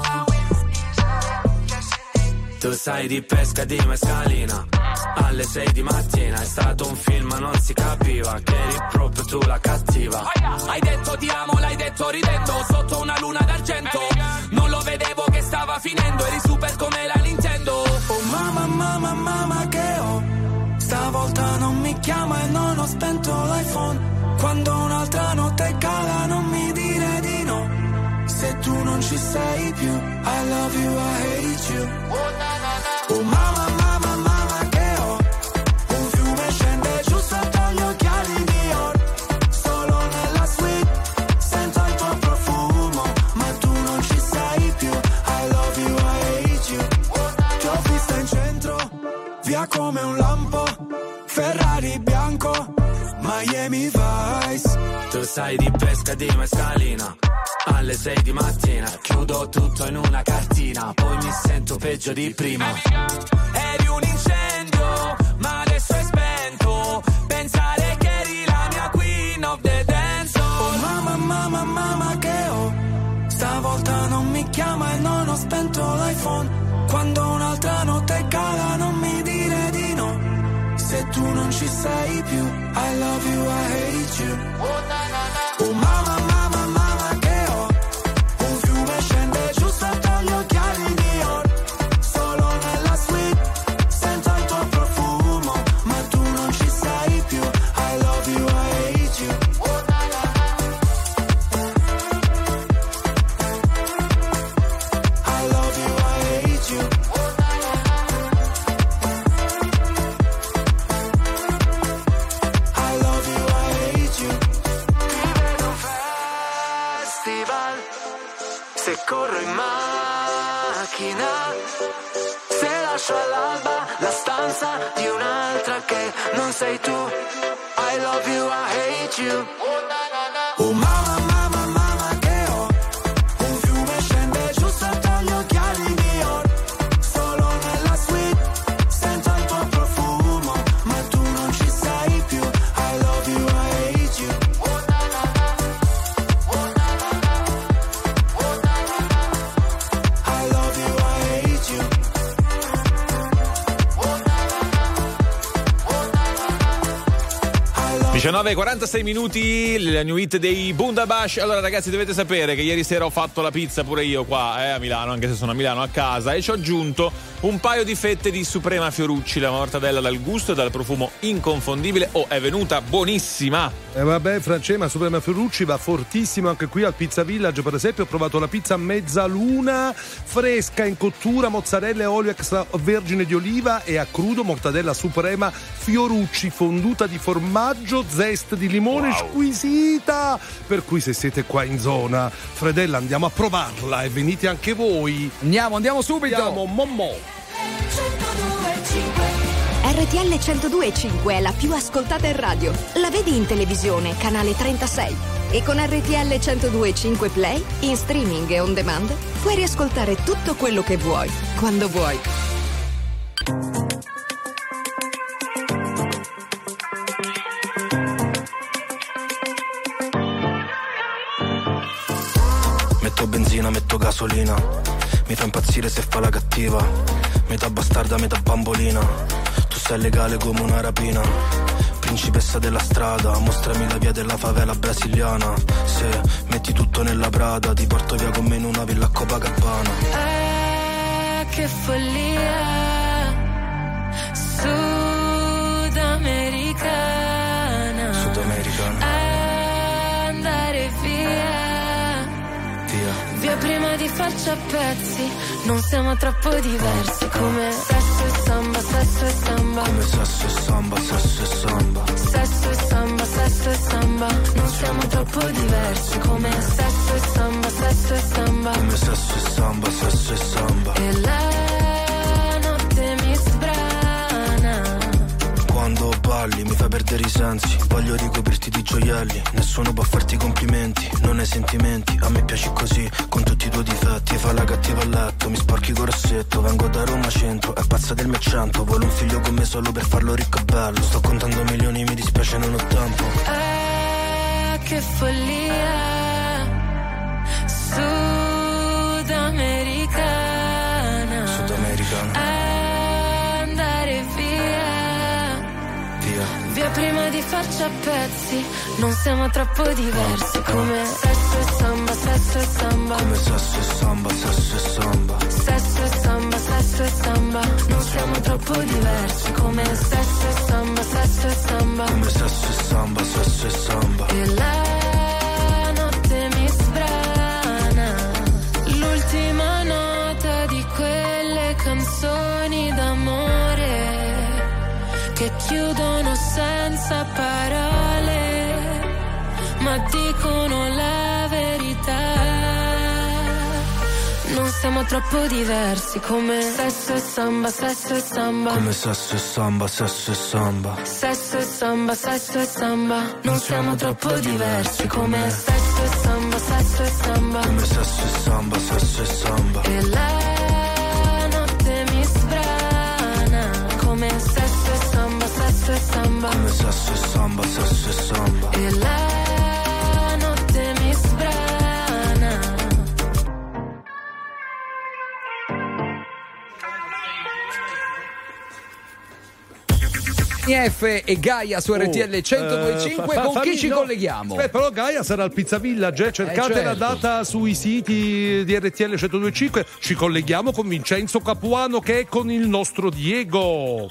Tu sai di pesca di mescalina, alle sei di mattina, è stato un film ma non si capiva che eri proprio tu la cattiva. Hai detto ti amo, l'hai detto ridendo, sotto una luna d'argento. Non lo vedevo che stava finendo, eri super come la Nintendo. Oh mamma, mamma, mamma che ho, stavolta non mi chiama e non ho spento l'iPhone. Quando un'altra notte cala non mi dire di no, se tu non ci sei più. I love you, I hate you. Oh mamma, mamma, mamma che ho, un fiume scende giù sotto gli occhiali Dior. Solo nella suite sento il tuo profumo, ma tu non ci sei più. I love you, I hate you. Ti ho vista in centro, via come un lampo, Ferrari bianco, Miami Vice. Tu sai di pesca di mescalina, alle sei di mattina, chiudo tutto in una cartina, poi mi sento peggio di prima. Eri un incendio, ma adesso è spento. Pensare che eri la mia queen of the dance. Oh mamma, mamma, mamma che ho, stavolta non mi chiama e non ho spento l'iPhone. Quando un'altra notte cala non mi dire di no, se tu non ci sei più. I love you, I hate you. Oh mamma, mamma, mamma che ho, un fiume scende giù sotto gli occhiali Dior. Solo nella suite sento il tuo profumo, ma tu non ci sei più. I love you, I hate you. I love you, I hate you. I love you, I hate you. Ti vedo un festival, se corro in macchina, se lascio all'alba la stanza di un'altra che non sei tu. I love you, I hate you. Oh mamma, mamma, mamma che ho, un fiume scende giù sotto gli occhiali Dior. Solo nella suite sento il tuo profumo, ma tu non ci sei più. I love you, I hate you. I love you, I hate you. diciannove e quarantasei minuti, la new hit dei Bundabash. Allora ragazzi, dovete sapere che ieri sera ho fatto la pizza pure io qua eh, a Milano, anche se sono a Milano a casa, e ci ho aggiunto un paio di fette di Suprema Fiorucci, la mortadella dal gusto e dal profumo inconfondibile. Oh, è venuta buonissima. E eh vabbè, Francesca, Suprema Fiorucci va fortissimo anche qui al Pizza Village. Per esempio ho provato la pizza mezzaluna fresca in cottura, mozzarella e olio extravergine di oliva, e a crudo mortadella Suprema Fiorucci fonduta di formaggio, zest di limone, wow, squisita. Per cui se siete qua in zona, Fredella, andiamo a provarla e venite anche voi. Andiamo, andiamo subito. Andiamo, mommo. R T L centodue e cinque è la più ascoltata in radio. La vedi in televisione, canale trentasei. E con R T L centodue e cinque Play, in streaming e on demand, puoi riascoltare tutto quello che vuoi, quando vuoi. Metto benzina, metto gasolina, mi fa impazzire se fa la cattiva, metà bastarda, metà bambolina, tu sei legale come una rapina, principessa della strada, mostrami la via della favela brasiliana, se metti tutto nella Prada, ti porto via con me in una villa a Copacabana. Ah, che follia, sudamericana, sudamericana, andare via. Via prima di farci a pezzi, non siamo troppo diversi. Come sesso e samba, sesso e samba. Come sesso e samba, sesso e samba. Sesso e samba, sesso e samba. Non siamo troppo diversi. Come sesso e samba, sesso e samba. Come sesso e samba, sesso e samba. E la notte mi sbrana. Quando balli mi fai perdere i sensi, voglio ricoprirti di gioielli, nessuno può farti complimenti, non hai sentimenti, a me piaci così, con tutti i tuoi difetti, fa la cattiva a letto, mi sporchi col rossetto, vengo da Roma centro, è pazza del meccento, vuole un figlio con me solo per farlo ricco e bello, sto contando milioni, mi dispiace non ho tempo. Ah, che follia, faccio a pezzi, non siamo troppo diversi. Come sesso e samba, sesso e samba. Come sesso e samba, sesso e samba. Sesso e samba, sesso e samba. Non siamo troppo diversi. Come sesso e samba, sesso e samba. Come sesso e samba, sesso e samba. E la notte mi sbrana, l'ultima nota di quelle canzoni d'amore che chiudono senza parole, ma dicono la verità. Non siamo troppo diversi. Come sesso e samba, sesso e samba. Come sesso e samba, sesso e samba. Sesso e samba, sesso e samba. Non siamo troppo diversi. Come sesso e samba, sesso e samba. Come sesso e samba, sesso e samba. E la notte mi sbrana. Come sesso e samba, sesso e samba. Come sesso e samba, sesso e samba. E la notte mi sbrana. F e Gaia su R T L centodue e cinque. Oh, eh, con fa, chi fammi, ci no, colleghiamo? Aspetta, però Gaia sarà al Pizza Village, eh? Cercate Eh, certo. la data sui siti di R T L centodue e cinque. Ci colleghiamo con Vincenzo Capuano che è con il nostro Diego.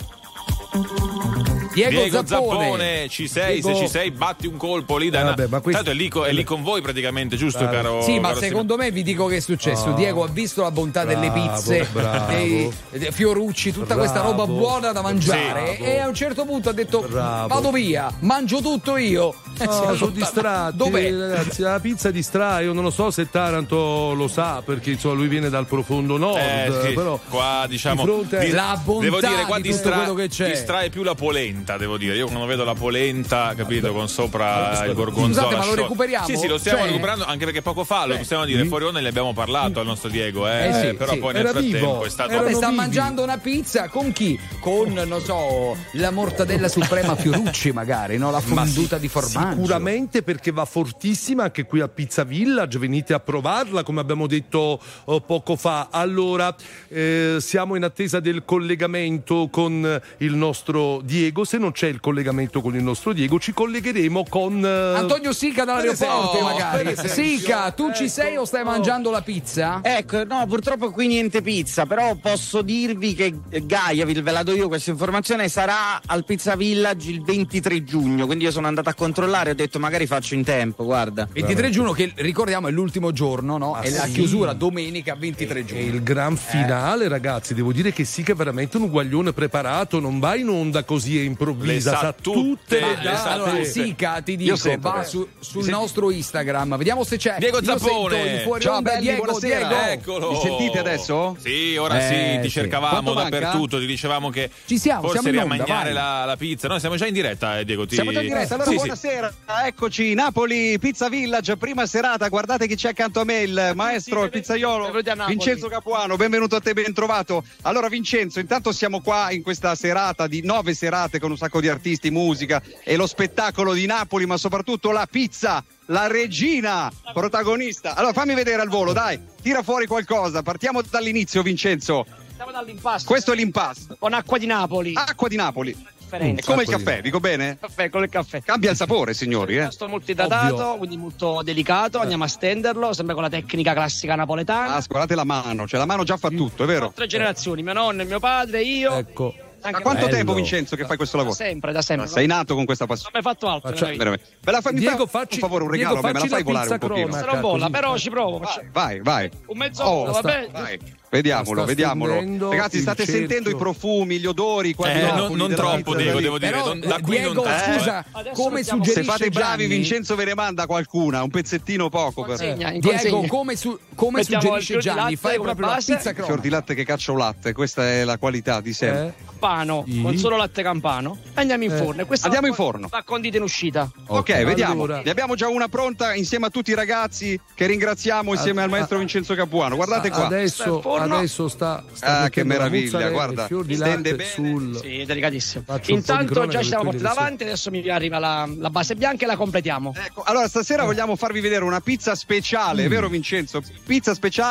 Diego, Diego Zappone. Zappone, ci sei, Diego... se ci sei batti un colpo lì da Eh, vabbè, ma questo... Tanto è lì, co- è lì con voi praticamente, giusto, Bravo. caro? Sì, ma caro secondo me vi dico che è successo. Ah. Diego ha visto la bontà Bravo, delle pizze, bravo. dei, dei fiorucci, tutta Bravo. questa roba buona da mangiare. Sì. E a un certo punto ha detto: Bravo. vado via, mangio tutto io. E si è No, sono allontanato. distratti. Dov'è? Ragazzi, la pizza distrae. Io non lo so se Taranto lo sa, perché insomma lui viene dal profondo nord. Eh, sì. Però qua diciamo di fronte a- di- La bontà devo dire qua di tutto distra- quello che c'è. distrae più la polenta, devo dire. Io quando vedo la polenta, capito, con sopra il gorgonzola. Scusate, ma lo sciolto. recuperiamo? Sì, sì, lo stiamo Cioè- recuperando anche perché poco fa lo possiamo dire, fuori onda ne abbiamo parlato al nostro Diego, eh, Eh sì, però sì. poi nel Era frattempo vivo. è stato Era Vabbè, sta vivi. mangiando una pizza con chi? Con, non so, la mortadella suprema Fiorucci, magari, no? La fonduta di formaggio. Sicuramente, perché va fortissima anche qui a Pizza Village, venite a provarla come abbiamo detto oh, poco fa. Allora, eh, siamo in attesa del collegamento con il nostro Diego. Se non c'è il collegamento con il nostro Diego, ci collegheremo con eh, Antonio Sica dall'aeroporto, esempio, magari. per esempio. Sica, tu ci sei o stai mangiando la pizza? Ecco, no, purtroppo qui niente pizza, però posso dirvi che Gaia, vi ve la do io questa informazione, sarà al Pizza Village il ventitré giugno, quindi io sono andato a controllare e ho detto magari faccio in tempo, guarda. ventitré giugno, che ricordiamo è l'ultimo giorno, no? Ah, è la sì. chiusura domenica ventitré È giugno. il gran finale, ragazzi. Devo dire che sì, che è veramente un guaglione preparato, non va in onda così e improvvisa, Le sa sa tutte tutte, le le date. sa Allora, tutte. Sica, ti Io dico, sento, va eh. su- sul Mi nostro Instagram, vediamo se c'è. Diego Io sento Zappone. in fuori Ciao, onda, belli, Diego, buonasera. Diego. Eccolo. Mi sentite adesso? Sì, ora Eh, sì, ti sì. cercavamo Quanto manca? dappertutto, ti dicevamo che Ci siamo, forse siamo in eri a onda, mangiare vai. la, la pizza. Noi siamo già in diretta, eh, Diego. Ti... Siamo già in diretta, allora Sì, sì. buonasera, eccoci, Napoli, Pizza Village, prima serata, guardate chi c'è accanto a me, il maestro, il pizzaiolo, benvenuti a Napoli. Vincenzo Capuano, benvenuto a te, ben trovato. Allora Vincenzo, intanto siamo qua in questa serata di nove serate con un sacco di artisti, musica e lo spettacolo di Napoli, ma soprattutto la pizza, la regina protagonista. Allora fammi vedere al volo, dai, tira fuori qualcosa, partiamo dall'inizio Vincenzo. Siamo dall'impasto. Questo è l'impasto. Con acqua di Napoli. Acqua di Napoli. Differenza. È come il Acqua di caffè, dico bene? Caffè con il caffè. Cambia il sapore, signori, eh. Sto molto idratato, Ovvio. quindi molto delicato. Andiamo a stenderlo, sempre con la tecnica classica napoletana. Ah, guardate la mano, cioè la mano già fa tutto, è vero? Tre generazioni, mio nonno, mio padre, io. Ecco. Anche Da quanto me. tempo, Vincenzo, che fai questo Da lavoro? sempre, da sempre. Sei nato con questa Non passione. ho mai fatto altro. Faccia- nella vita. Veramente. Me la fai, mi Diego, fai facci- un favore, un Diego, regalo, me la facci fai la volare un pizza pochino. cronaca. Se non vola, così. però ci provo. faccio- Vai, vai. Un mezzo Oh, va sta- bene? Vai. Vediamolo, Sta vediamolo. stendendo Ragazzi, il state cerchio. sentendo i profumi, gli odori qua di Eh, Napoli, non, non della troppo, pizza Diego, lì. devo dire. Però, non- da qui Diego, non tanto, scusa, Adesso come mettiamo- Se suggerisce fate bravi, Gianni, Vincenzo ve ne manda qualcuna, un pezzettino poco. Per... Consegna, in Diego, consegna. come, su- come Mettiamo suggerisce il fior di Gianni, latte fai come proprio la base. pizza Fior cronaca. di latte che caccia latte, questa è la qualità di sempre. Eh? Campano, Sì. con solo latte campano. Andiamo in Eh. forno. E questa Andiamo in va- forno. Va condita in uscita. Ok, vediamo. allora. Ne abbiamo già una pronta insieme a tutti i ragazzi che ringraziamo insieme Ah, al maestro ah, Vincenzo Capuano. Guardate qua. Adesso, forno. adesso sta, sta Ah, che mettendo la meraviglia, mozzarella, guarda. il fior di Stende latte bene. sul... Sì, delicatissimo. Faccio un po' di Intanto cronaca già ci siamo per portati quelli che davanti, adesso mi arriva la, la base bianca e la completiamo. Ecco, allora stasera vogliamo farvi vedere una pizza speciale, è vero Vincenzo? Pizza speciale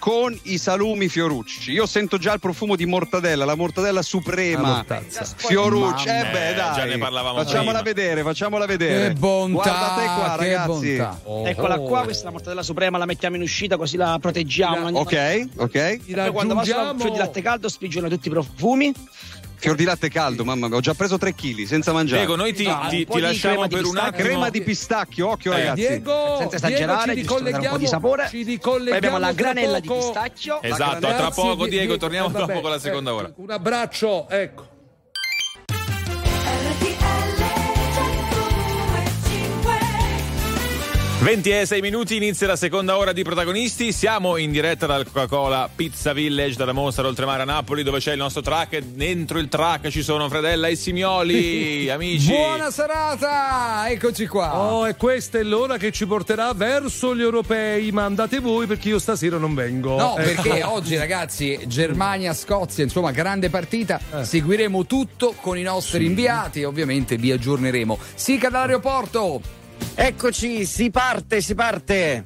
con i salumi Fiorucci. Io sento già il profumo di mortadella, la mortadella suprema Fiorucci. Eh beh, dai, già ne parlavamo facciamola prima. vedere, facciamola vedere. Che bontà, guardate qua, che ragazzi. bontà. Oh, Eccola qua, questa è la mortadella suprema, la mettiamo in uscita così la proteggiamo. Ok, ok. E poi quando va sul fior di latte caldo sprigiono tutti i profumi. Fior di latte caldo, mamma mia, ho già preso tre chili senza mangiare. Diego, noi ti, No, ti- un po' ti di lasciamo crema di per un pistacchio. attimo. Crema di pistacchio, occhio Eh, ragazzi. Diego, Senza esagerare, Diego, ci giusto per dare un po' di ricolleghiamo, sapore. ci Poi ricolleghiamo abbiamo la tra granella di poco. pistacchio. Esatto, tra Grazie, poco Die- Diego, Die- torniamo eh, vabbè, dopo con la seconda eh, ora. Un abbraccio, ecco. venti e sei minuti, inizia la seconda ora di Protagonisti. Siamo in diretta dal Coca-Cola Pizza Village, dalla Mostra Oltremare a Napoli, dove c'è il nostro track. E dentro il track ci sono Fredella e Simioli, amici. Buona serata, eccoci qua. Oh, e questa è l'ora che ci porterà verso gli europei, ma andate voi perché io stasera non vengo. No, Ecco. perché oggi ragazzi, Germania-Scozia, insomma, grande partita. Seguiremo tutto con i nostri inviati e ovviamente vi aggiorneremo. Sica dall'aeroporto. Eccoci, si parte, si parte.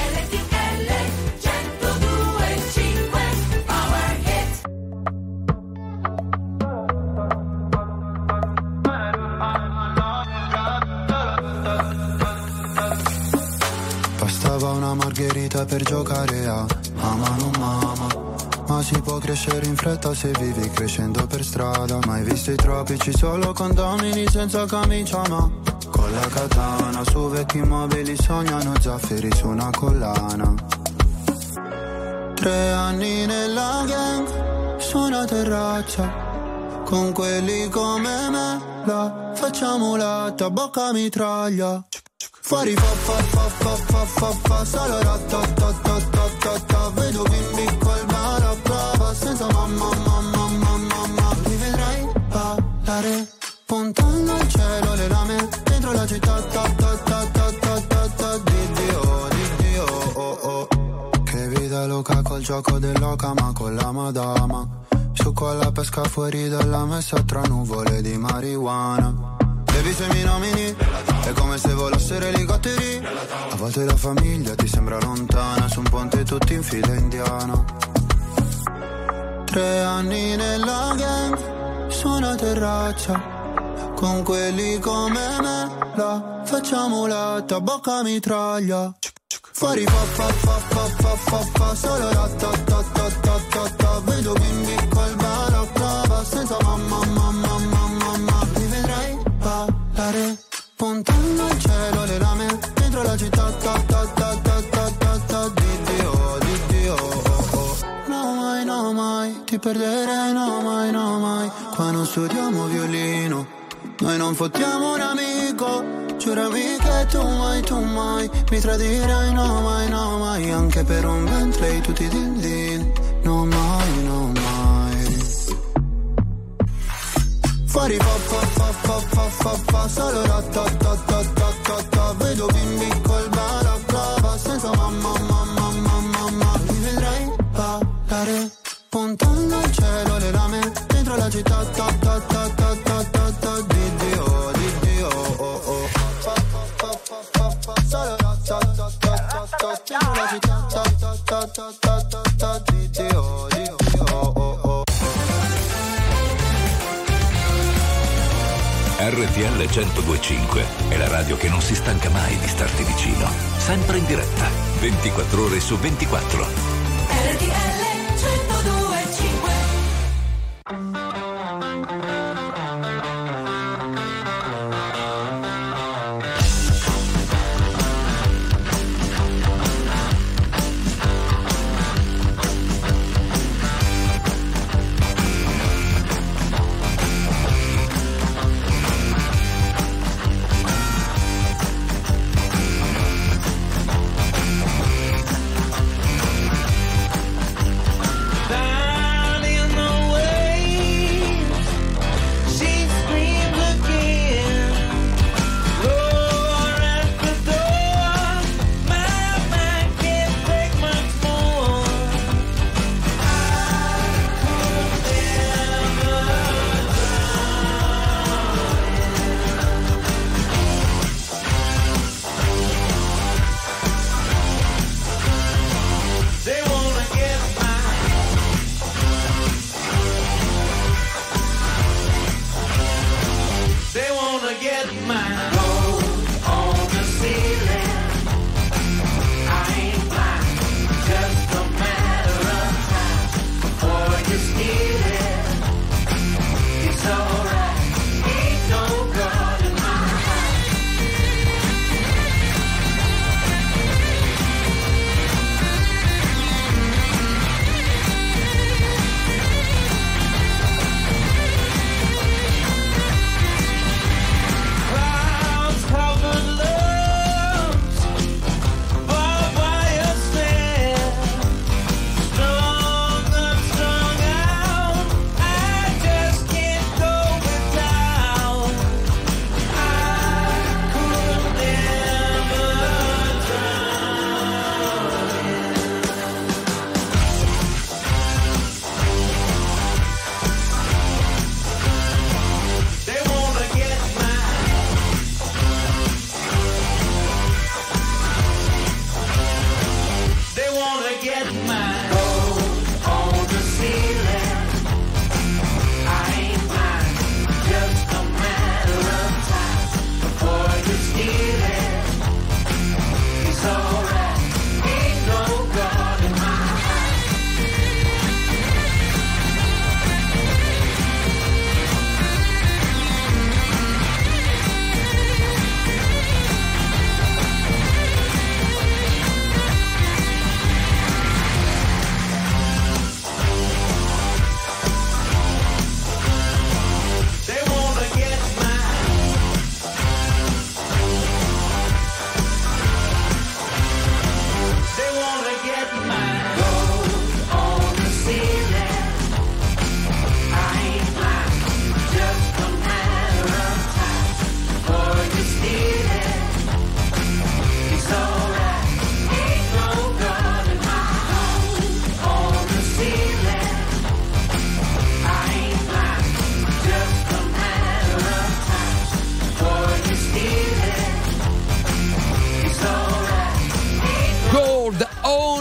Bastava una margherita per giocare a mamma non mamma. Ma si può crescere in fretta se vivi crescendo per strada. Mai visto i tropici solo condomini senza camicia, ma con la katana su vecchi mobili sognano zaffiri su una collana. Tre anni nella gang su una terrazza con quelli come me, la facciamo latta, bocca mitraglia. Fuori fa fa fa fa fa fa fa solo la ta ta ta ta ta ta. Vedo bimbi col balaclava senza mamma mamma mamma mamma. Mi vedrai ballare puntando al cielo le lame dentro la città ta ta ta ta ta ta ta. Di Dio, di Dio, oh oh. Che vita loca col gioco dell'oca ma con la madama. Su con la pesca fuori dalla messa tra nuvole di marijuana. Baby se mi nomini è come se volassero elicotteri. A volte la famiglia ti sembra lontana, su un ponte tutti in fila indiana. Tre anni nella gang su una terrazza con quelli come me, la facciamo latta, bocca mitraglia. Fuori fa fa fa fa fa fa fa solo la ta ta ta ta ta ta. Vedo bimbi col balaclava senza mamma mamma mamma mamma. Mi vedrai ballare puntando al cielo le lame dentro la città ta ta ta ta ta ta ta. Di Dio, di Dio, oh oh. No mai, no mai, ti perderei, no mai, no mai. Qua non studiamo violino, noi non fottiamo un amico. Giurami che tu mai, tu mai mi tradirai, no mai, no mai. Anche per un Bentley tutti din din, no mai, no mai. Fuori fa fa fa fa fa fa fa solo la ta ta ta ta ta ta. Vedo bimbi col balaclava senza mamma mamma mamma mamma. Mi vedrai ballare puntando al cielo le lame dentro la città ta ta ta ta ta ta ta. Di Dio, di Dio, oh oh. Fa fa fa fa fa solo la ta ta ta ta ta. Dentro la città ta ta ta ta ta ta ta. Di Dio, di Dio, oh oh. R T L centodue e cinque è la radio che non si stanca mai di starti vicino. Sempre in diretta, ventiquattro ore su ventiquattro. R T L centodue e cinque.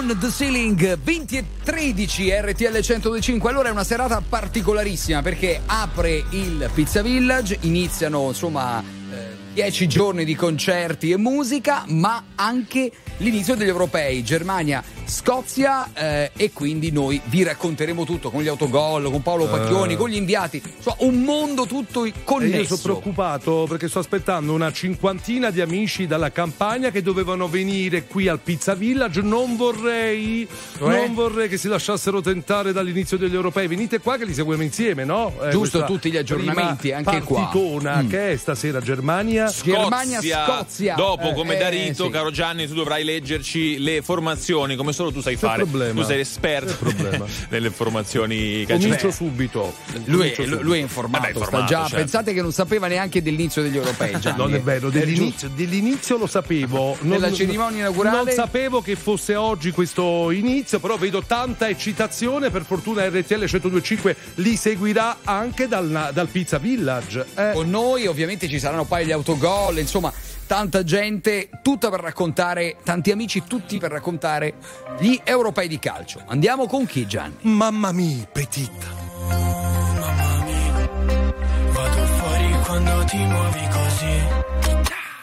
on the Ceiling, venti e tredici R T L centodue e cinque. Allora è una serata particolarissima perché apre il Pizza Village, iniziano insomma dieci giorni di concerti e musica, ma anche l'inizio degli europei, Germania, Scozia, eh, e quindi noi vi racconteremo tutto con gli autogol, con Paolo Pacchioni, uh. con gli inviati, insomma un mondo tutto connesso. E io sono preoccupato perché sto aspettando una cinquantina di amici dalla Campania che dovevano venire qui al Pizza Village. Non vorrei, eh? non vorrei che si lasciassero tentare dall'inizio degli europei. Venite qua che li seguiamo insieme, no? Eh, Giusto, tutti gli aggiornamenti anche qua. Partitona mm. che è stasera Germania. Scozia, Germania, Scozia. Dopo, eh, come eh, da rito, sì. caro Gianni, tu dovrai leggerci le formazioni come solo tu sai C'è fare. Problema. Tu sei esperto nelle formazioni calcistiche. Comincio subito. Lui, Comincio lui, subito. lui è informato, Vabbè, informato, sta già. certo. Pensate che non sapeva neanche dell'inizio degli europei. Gianni. Non è vero, dell'inizio, dell'inizio lo sapevo. Non, Nella cerimonia inaugurale non sapevo che fosse oggi questo inizio, però vedo tanta eccitazione. Per fortuna R T L centodue e cinque li seguirà anche dal, dal Pizza Village. Eh. Con noi ovviamente ci saranno poi gli autogol, insomma tanta gente, tutta per raccontare, tanti amici tutti per raccontare gli europei di calcio. Andiamo con chi, Gianni? Mamma mia, petita. Mamma mia, vado fuori quando ti muovi così.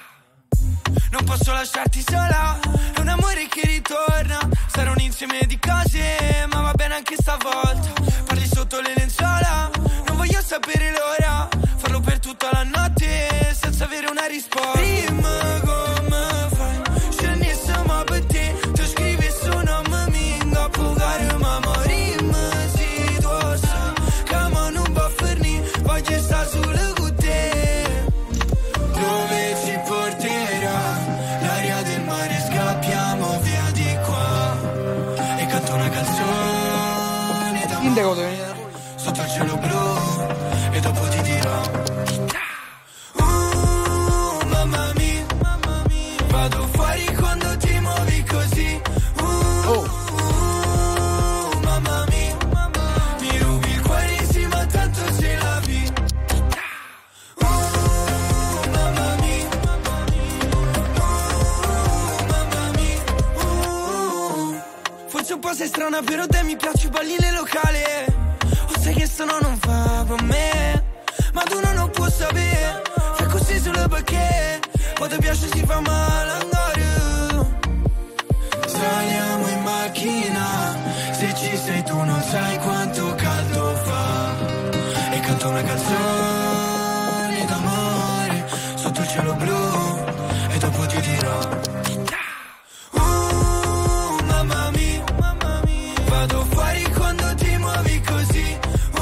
Non posso lasciarti sola, è un amore che ritorna. Sarà un insieme di cose, ma va bene anche stavolta. Parli sotto le lenzuola, non voglio sapere l'ora. Farlo per tutta la notte, senza avere una risposta. Prima come fai, scendi ma per te. Tu scrivi su nome mio, a pugare mamma. Rima si dosa, cama non va a ferni, voglio stare solo con te. Dove ci porterà l'aria del mare, scappiamo via di qua. E canto una canzone d'amore sotto il cielo blu, e dopo ti dirò. Uh, mamma mia, mamma mia, vado fuori quando ti muovi così. Uh, oh. uh, mamma mia, mamma mia, mi rubi il cuore, sì, ma tanto se la vi. Uh, mamma mia, mamma mia, uh, mamma mia, uh. Forse un po' sei strana, però te mi piace, balli nel locale. Sai che se no non fa per me, ma tu non lo puoi sapere. Fai così solo perché poi ti piace, si fa male andare. Saliamo in macchina, se ci sei tu non sai quanto caldo fa. E canto una canzone d'amore sotto il cielo blu, e dopo ti dirò. Uh, mamma mia, mamma mia, vado fuori quando ti muovi così.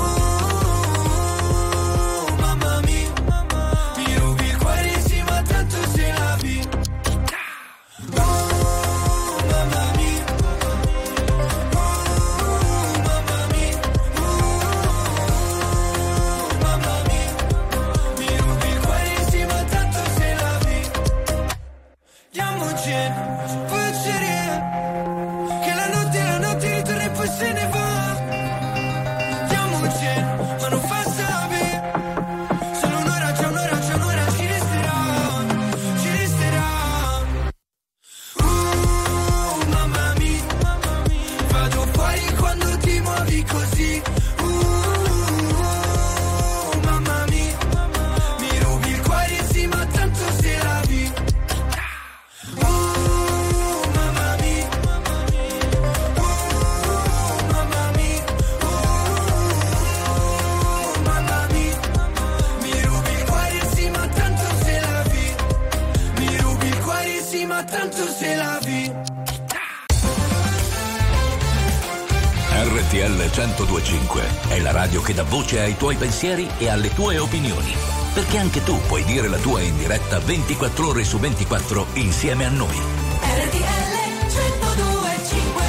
R T L centodue e cinque è la radio che dà voce ai tuoi pensieri e alle tue opinioni. Perché anche tu puoi dire la tua in diretta ventiquattro ore su ventiquattro insieme a noi. R T L centodue e cinque.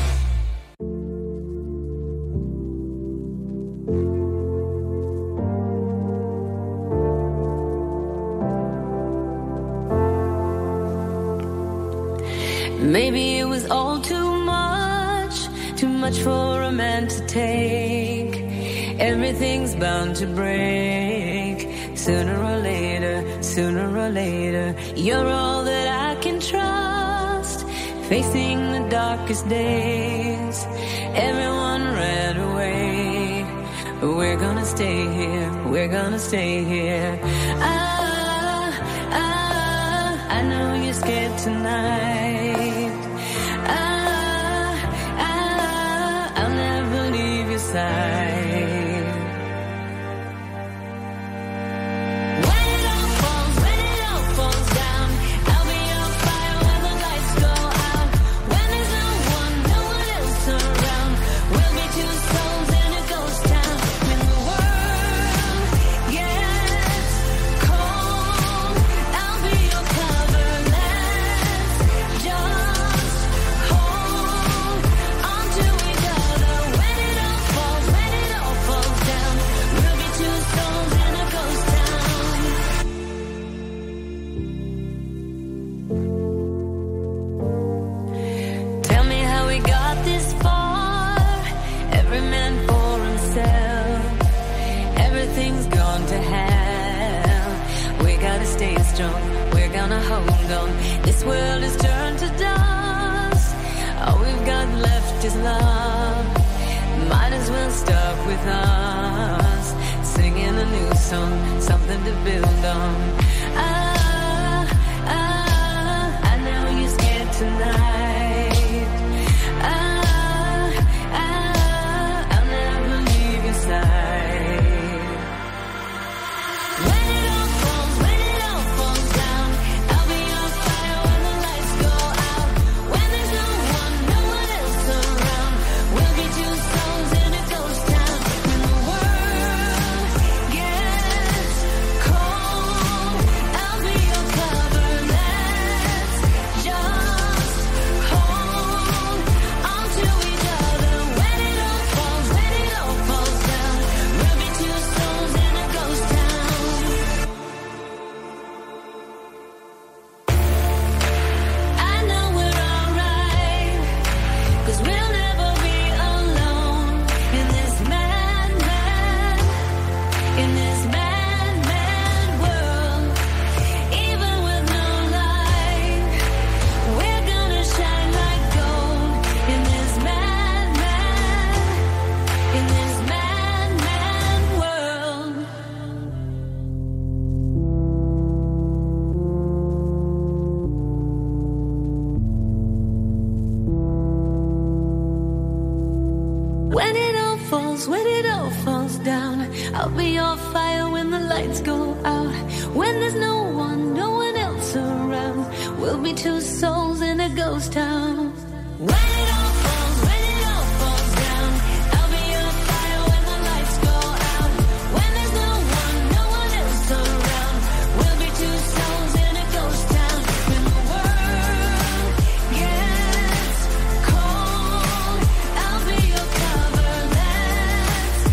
Maybe it was all too much, too much for a man to take. Everything's bound to break, sooner or later, sooner or later. You're all that I can trust. facing the darkest days. Everyone ran away, but we're gonna stay here, we're gonna stay here. Ah, ah, I know you're scared tonight. Ah, ah, I'll never leave your side. We're gonna hold on. This world is turned to dust. All we've got left is love. Might as well start with us, singing a new song, something to build on. Ah, ah, I know you're scared tonight. Ah, ah, I'll never leave your side. I'll be your fire when the lights go out. When there's no one, no one else around. We'll be two souls in a ghost town. When it all falls, when it all falls down, I'll be your fire when the lights go out. When there's no one, no one else around. We'll be two souls in a ghost town. When the world gets cold, I'll be your cover. Let's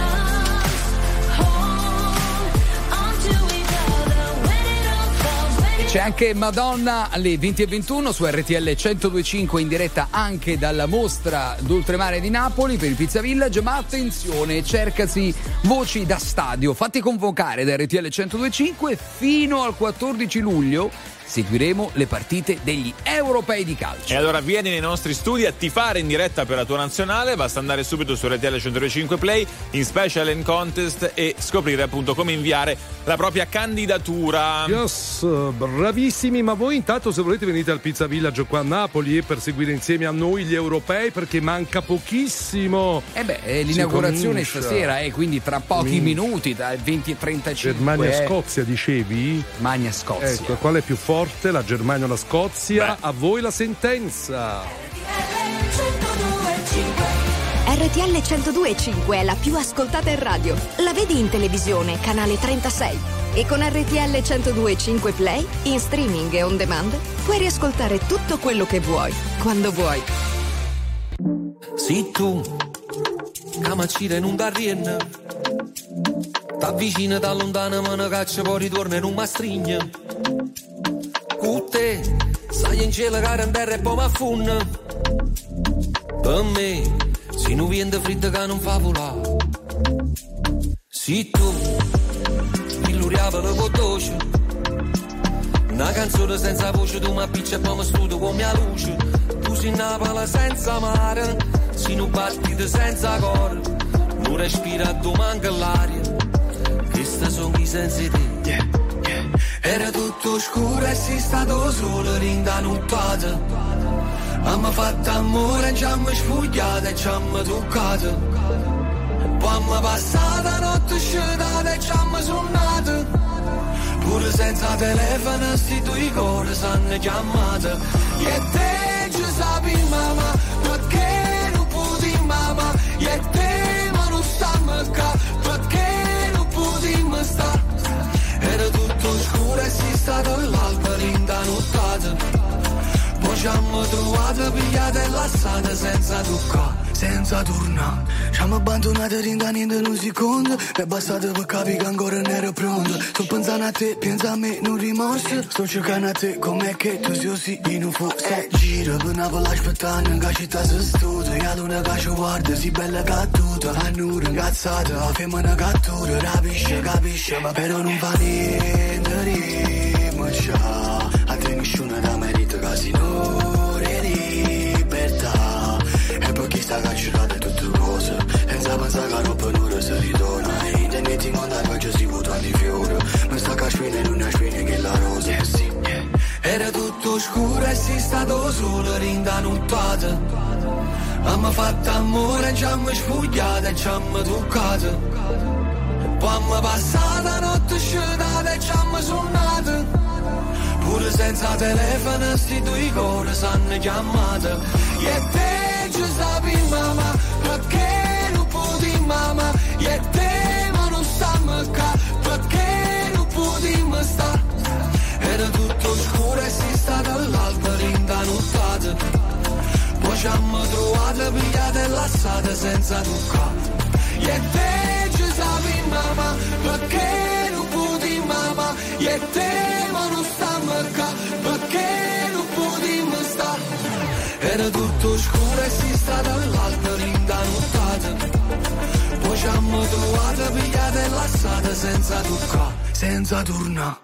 just hold on to each other. When it all falls, when it C'è anche Madonna alle venti e ventuno su R T L centodue e cinque in diretta anche dalla mostra d'oltremare di Napoli per il Pizza Village, ma attenzione, cercasi voci da stadio, fatti convocare da R T L centodue e cinque fino al quattordici luglio. Seguiremo le partite degli europei di calcio. E allora vieni nei nostri studi a tifare in diretta per la tua nazionale. Basta andare subito su R T L centodue e cinque Play in Special and Contest e scoprire appunto come inviare la propria candidatura. Yes, bravissimi. Ma voi intanto, se volete, venite al Pizza Village qua a Napoli per seguire insieme a noi gli europei, perché manca pochissimo. Eh beh, è l'inaugurazione stasera, eh, quindi tra pochi Comincia. minuti, dal venti e trentacinque. Germania-Scozia, dicevi? Germania-Scozia. Ecco, qual è più forte, la Germania o la Scozia? Beh. A voi la sentenza. R T L centodue e cinque è la più ascoltata in radio. La vedi in televisione, canale trentasei. E con R T L centodue e cinque Play, in streaming e on demand, puoi riascoltare tutto quello che vuoi, quando vuoi. Se tu, camacire non da rien, t'avvicina da lontana ma ne caccia poi ritorna in un mastrigna. Con te, sai in cielo cara in terra e poi m'affunna. Per me, se non viene freddo che non fa volare. Se tu, il luriava la voce, Una canzone senza voce, tu mi piccia e poi mi studio con mia luce. Tu sei Napoli senza mare, sei un battito senza cuore. Non respira, tu manca l'aria. Questi sono i sensi di te. Era tutto scuro e sei stato solo in da nottata. Abbiamo fatto amore e ci abbiamo sfogliato e ci abbiamo toccato. Poi abbiamo passato la notte sciolata e ci abbiamo suonato. Pure senza telefono sti due cuori s'hanno chiamato. E te ci sapi mamma, perché non puoi mamma. E te ma non stiamo qua, perché non puoi stare. Era tutto scuro e sei stato all'albero in da nottata. Poi ci abbiamo trovato pigliate e lasciate senza toccare, senza tornare. Ci abbiamo abbandonato in da niente un secondo. È bastato per capire che ancora non ero pronto. Sto pensando a te, pensa a me, non rimorso. Sto cercando a te, com'è che tu sei così in un forse. Giro per Napoli aspettando in città si studia. E la luna che ci guarda, si bella cattuta. A nura incazzata, la femmina cattura. Capisce, capisce, ma però non fa niente, rimorcia. A te nessuno da merito, casinore libertà. E poi chi sta cancellando tutte cose. Senza pensare che la roba non si ritorna. E i teneti mandati oggi si votano di fiore. Ma sta caspina e non è spina che la rosa. Eh sì, eh. Era tutto scuro e sei stato solo in da nottata. Abbiamo fatto amore e ci abbiamo sfogliato e ci abbiamo toccato. Poi abbiamo passato la notte sciolata e ci abbiamo suonato. Pure senza telefono sti due cuori s'hanno chiamato. E te ci sapi mamma, perché non puoi mamma. E te ma non stiamo qua, perché non puoi stare. Era tutto scuro e sei stato all'albero in da nottata. Poi ci abbiamo trovato pigliate e lasciate senza toccare. E te ci sapi mamma, perché non puoi mamma. E te ma non stiamo qua, perché non puoi stare. Era tutto scuro e sei stato all'albero in da nottata. Poi ci abbiamo trovato pigliate e lasciate senza toccare, senza tornare.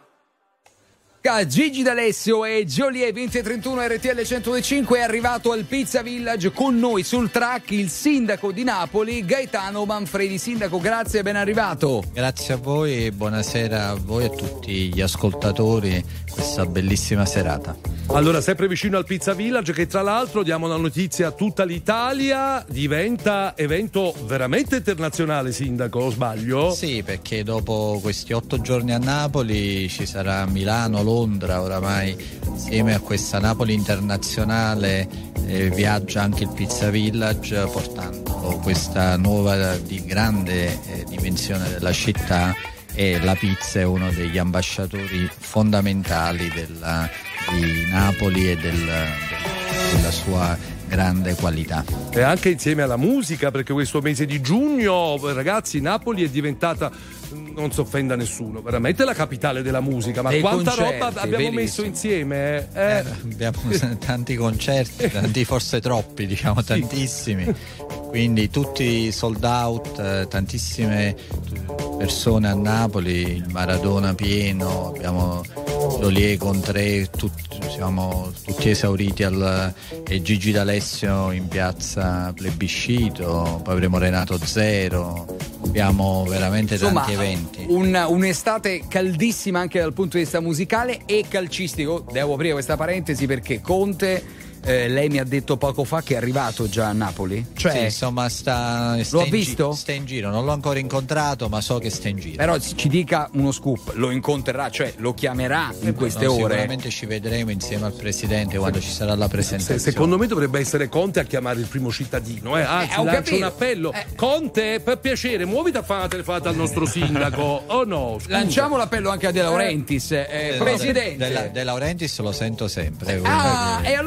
Gigi D'Alessio e Joliet venti e trentuno R T L centodue e cinque. È arrivato al Pizza Village con noi sul track il sindaco di Napoli Gaetano Manfredi. Sindaco, grazie e ben arrivato. Grazie a voi e buonasera a voi e a tutti gli ascoltatori questa bellissima serata. Allora, sempre vicino al Pizza Village, che tra l'altro, diamo la notizia a tutta l'Italia, diventa evento veramente internazionale, sindaco, o sbaglio? Sì, perché dopo questi otto giorni a Napoli ci sarà Milano, Londra, oramai insieme a questa Napoli internazionale eh, viaggia anche il Pizza Village, portando questa nuova di grande eh, dimensione della città, e la pizza è uno degli ambasciatori fondamentali della, di Napoli e del, del, della sua grande qualità. E anche insieme alla musica, perché questo mese di giugno, ragazzi, Napoli è diventata, non si offenda nessuno, veramente la capitale della musica. Ma dei quanta concerti, roba abbiamo bellissimo. messo insieme? Eh? Eh, abbiamo tanti concerti, tanti, forse troppi, diciamo, sì. tantissimi. Quindi tutti sold out, tantissime persone a Napoli, il Maradona pieno, abbiamo Joliet con tre, tutti, siamo tutti esauriti al, e Gigi D'Alessio in piazza Plebiscito, poi avremo Renato Zero, abbiamo veramente Insomma, tanti eventi. Un, un'estate caldissima anche dal punto di vista musicale e calcistico. Devo aprire questa parentesi perché Conte, eh, lei mi ha detto poco fa che è arrivato già a Napoli. Cioè, sì, insomma, sta, sta, lo ha in visto? Gi- sta in giro, non l'ho ancora incontrato, ma so che sta in giro. Però ci dica uno scoop, lo incontrerà, cioè lo chiamerà in queste no, ore. Sicuramente ci vedremo insieme al presidente quando ci sarà la presentazione. Se, secondo me dovrebbe essere Conte a chiamare il primo cittadino, eh? Anzi, eh, lancia capito. un appello. Eh. Conte, per piacere, muoviti a fare una telefonata al nostro sindaco. O oh no? Scusa. Lanciamo l'appello anche a De Laurentiis, eh, eh, presidente. De, La, De Laurentiis lo sento sempre. Ah, e allora lì c'è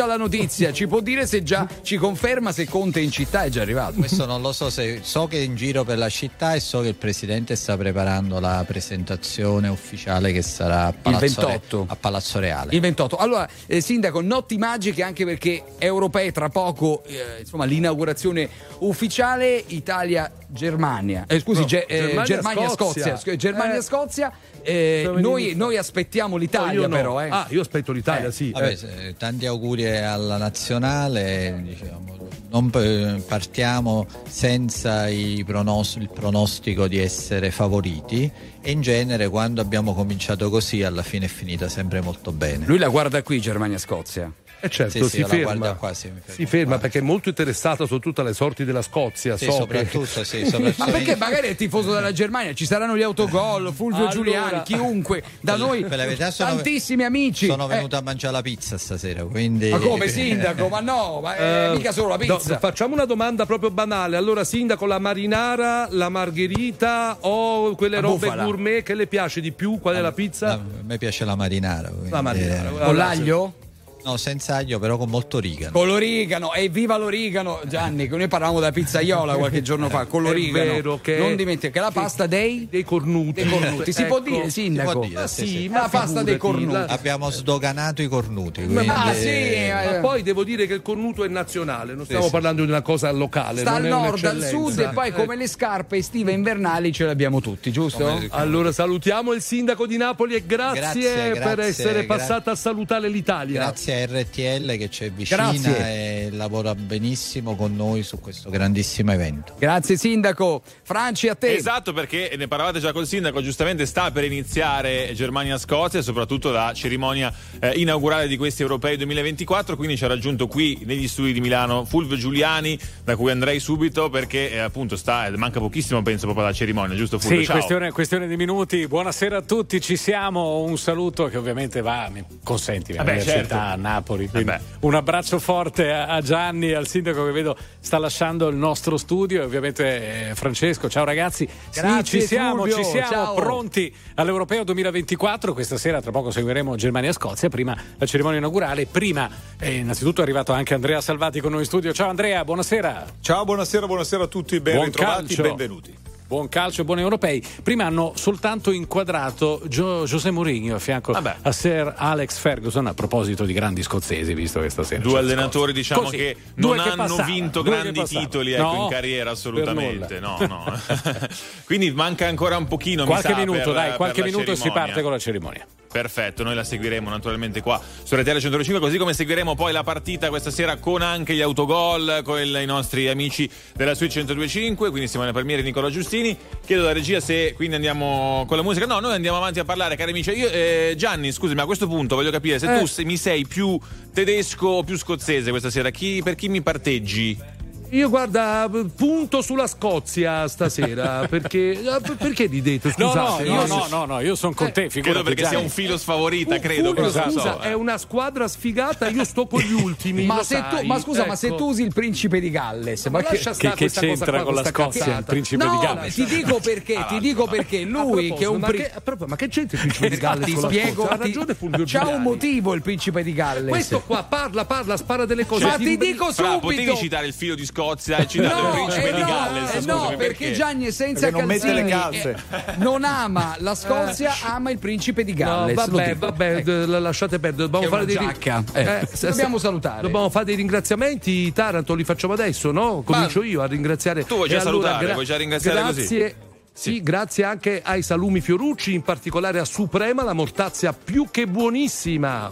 c'ha la notizia, ci può dire se già ci conferma se Conte in città è già arrivato? Questo non lo so, se, so che è in giro per la città e so che il Presidente sta preparando la presentazione ufficiale che sarà a Palazzo, il ventotto. Re, a Palazzo Reale. Il ventotto. Allora, eh, Sindaco, notti magiche anche perché europee tra poco, eh, insomma, l'inaugurazione ufficiale Italia-Germania. Eh, scusi, No, Ge- eh, Germania-Scozia. Germania-Scozia. Sc- Germania-Scozia. Eh. Eh, noi, noi aspettiamo l'Italia, No, io no. però. Eh. Ah, io aspetto l'Italia, Eh. sì. Vabbè, Eh. se- tanti auguri alla nazionale, diciamo, non p- partiamo senza i pronos- il pronostico di essere favoriti e in genere quando abbiamo cominciato così alla fine è finita sempre molto bene. Lui la guarda qui, Germania-Scozia. Eh certo, Sì, sì, si, io la ferma. guardo qua, sì, mi fermo si ferma qua. perché è molto interessato su tutte le sorti della Scozia. Sì, so soprattutto, che... sì, soprattutto. Ma perché magari è tifoso della Germania, ci saranno gli autogol, Fulvio Allora- Giuliani, chiunque, da noi Per la verità sono- tantissimi amici. Sono Eh, venuto a mangiare la pizza stasera, quindi... ma come sindaco? Ma no, ma è Eh, mica solo la no, pizza. facciamo una domanda proprio banale. Allora, sindaco, la marinara, la margherita o quelle La robe bufala. gourmet che le piace di più? Qual è la pizza? A me piace la marinara. quindi, La marinara. eh, Con l'aglio? No, senza aglio, però con molto origano. Con l'origano, e viva l'origano, Gianni, che noi parlavamo della pizzaiola qualche giorno fa, con È l'origano. vero che- non dimentica che la pasta dei dei cornuti. dei cornuti. Si può Ecco. dire, sindaco? Si può dire, Ah, sì, sì, sì. la pasta dei figurati, cornuti. la- Abbiamo sdoganato i cornuti. Ma- Quindi, Ah, sì, eh, eh, Ma poi devo dire che il cornuto è nazionale, non stiamo sì. parlando di una cosa locale. Sta non al è nord, al un'eccellenza. sud, e poi come le scarpe estive e invernali ce le abbiamo tutti, giusto? Come- Allora salutiamo il sindaco di Napoli e grazie, Grazie, per grazie, essere gra- passata a salutare l'Italia. Grazie a R T L che c'è vicina Grazie. e lavora benissimo con noi su questo grandissimo evento. Grazie sindaco. Franci, a te. Esatto, perché ne parlavate già col sindaco, giustamente sta per iniziare Germania-Scozia e soprattutto la cerimonia eh, inaugurale di questi europei duemilaventiquattro, quindi ci ha raggiunto qui negli studi di Milano Fulvio Giuliani, da cui andrei subito perché eh, appunto sta, manca pochissimo penso proprio alla cerimonia, giusto Fulvio? Sì, Ciao. questione, questione di minuti. Buonasera a tutti, ci siamo. Un saluto che ovviamente va, mi consenti, la Vabbè, mia certo. città, a Napoli. Quindi Vabbè. un abbraccio forte a, a Gianni e al sindaco che vedo sta lasciando il nostro studio e ovviamente eh, Francesco. Ciao ragazzi. Grazie, sì, ci siamo, Fulvio, ci siamo ciao. pronti all'Europeo duemilaventiquattro. Questa sera tra poco seguiremo Germania-Scozia, prima la cerimonia inaugurale, prima eh, innanzitutto è arrivato anche Andrea Salvati con noi in studio. Ciao Andrea, buonasera. Ciao, buonasera, buonasera a tutti, ben Buon ritrovati, calcio. benvenuti. Buon calcio e buoni europei. Prima hanno soltanto inquadrato Gio- José Mourinho a fianco Vabbè. a Sir Alex Ferguson, a proposito di grandi scozzesi, visto che stasera Due c'è allenatori Scozia. diciamo Così, che due non che hanno passavano, vinto due che grandi passavano. titoli ecco, No, in carriera per assolutamente, no, nulla. no. Quindi manca ancora un pochino, Qualche mi sa, minuto, per- dai, per qualche la minuto e si cerimonia. parte con la cerimonia. Perfetto, noi la seguiremo naturalmente qua su R T L centocinque, così come seguiremo poi la partita questa sera con anche gli autogol, con il- i nostri amici della Suite centodue e cinque, quindi Simone Palmieri e Nicola Giustini. Chiedo alla regia se quindi andiamo con la musica. No, noi andiamo avanti a parlare, cari amici. Io, eh, Gianni, scusami, a questo punto voglio capire se Eh. tu se mi sei più tedesco o più scozzese questa sera. Chi, per chi mi parteggi? Io guarda, punto sulla Scozia stasera, perché perché ridete, No, scusate? no, no, no, no, no, io sono con te, figurati. Credo perché Gianni. sia un filo sfavorita, Fu- credo. Fulvio, però non scusa, so, eh. è una squadra sfigata, io sto con gli ultimi. Ma, lo se tu, sai, ma scusa, ma se ecco. tu usi il principe di Galles, Ma ma che, lascia stare che questa cosa c'entra qua, con la questa Scozia, cazzata. il principe no, di Galles? ti dico perché, ti dico perché A lui proposito, che è un ma, pri- che, a proposito, ma che c'entra il principe di Galles ti con la spiego, Scozia? Ha ti- ragione Fulvio c'ha un Giuliani. motivo il principe di Galles. Questo qua parla, parla, spara delle cose. Ma ti dico Fra, potevi subito. citare il filo di Scozia e citare il No, principe eh di no, Galles. eh scusami, no, perché Gianni è senza Perché non mette calzini, le calze. eh, non ama la Scozia, ama il principe di No, Galles. lo vabbè, dico. vabbè, Ecco. d- la lasciate perdere. Dobbiamo Che fare una dei ri- giacca. Eh, se- dobbiamo se- salutare. Dobbiamo fare dei ringraziamenti. Taranto li facciamo adesso, no? Comincio io a ringraziare. Tu vuoi già E allora, salutare, vuoi già ringraziare così? grazie, Sì, grazie anche ai salumi Fiorucci, in particolare a Suprema, la mortazia più che buonissima.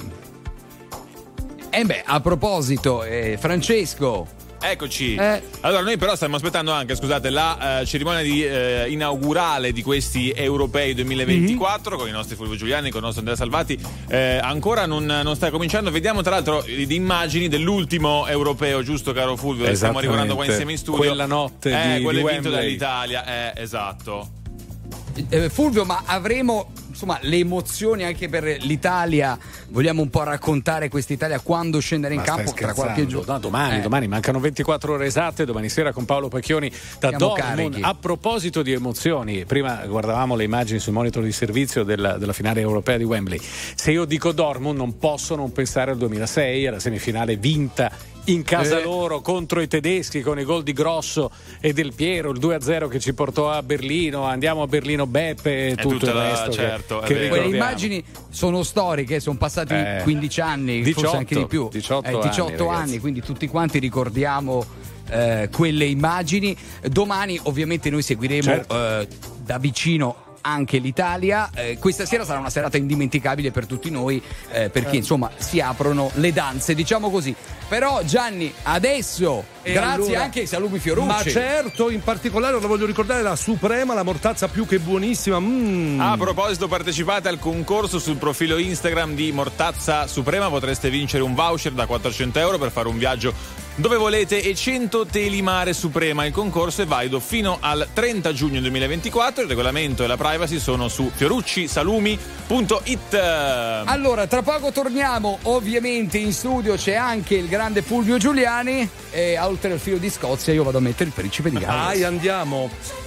E beh, a proposito, eh, Francesco. Eccoci. Eh. Allora, noi però stiamo aspettando anche, scusate, la eh, cerimonia di, eh, inaugurale di questi europei duemilaventiquattro con i nostri Fulvio Giuliani, con il nostro Andrea Salvati. Eh, ancora non, non sta cominciando. Vediamo tra l'altro di immagini dell'ultimo europeo, giusto caro Fulvio? Che stiamo arrivando qua insieme in studio. Quella notte eh, di, quello di è vinto Wembley. dall'Italia, eh, esatto. Eh, Fulvio, ma avremo insomma le emozioni anche per l'Italia. Vogliamo un po' raccontare quest'Italia quando scendere in Ma campo stai tra qualche scherzando? giorno. No, domani, Eh. domani mancano ventiquattro ore esatte, domani sera con Paolo Pacchioni da Siamo Dortmund. carichi. A proposito di emozioni, prima guardavamo le immagini sul monitor di servizio della, della finale europea di Wembley. Se io dico Dortmund non posso non pensare al duemilasei, alla semifinale vinta in casa Eh. loro contro i tedeschi con i gol di Grosso e Del Piero, il due a zero che ci portò a Berlino, andiamo a Berlino Beppe e tutto tutta il la- resto certo, che, è che vero. Quelle ricordiamo. immagini sono storiche, sono passati Eh. quindici anni, diciotto, forse anche di più. diciotto Eh, diciotto anni, anni, ragazzi. quindi tutti quanti ricordiamo eh, quelle immagini. Domani ovviamente noi seguiremo Certo. eh, da vicino anche l'Italia. Eh, questa sera sarà una serata indimenticabile per tutti noi, eh, perché insomma si aprono le danze, diciamo così. Però Gianni, adesso E grazie allora- anche ai salumi Fiorucci. Ma certo, in particolare la voglio ricordare, la Suprema, la mortazza più che buonissima. Mm. A proposito, partecipate al concorso sul profilo Instagram di Mortazza Suprema, potreste vincere un voucher da quattrocento euro per fare un viaggio dove volete e cento teli mare Suprema. Il concorso è valido fino al trenta giugno duemilaventiquattro. Il regolamento e la privacy sono su fioruccisalumi punto it. Allora, tra poco torniamo. Ovviamente in studio c'è anche il grande Fulvio Giuliani. E oltre al filo di Scozia, io vado a mettere il principe di Galles. Dai, andiamo.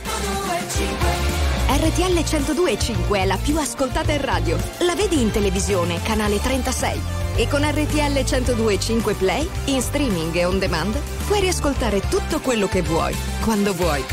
R T L centodue e cinque è la più ascoltata in radio. La vedi in televisione, canale trentasei. E con R T L centodue e cinque Play, in streaming e on demand, puoi riascoltare tutto quello che vuoi, quando vuoi.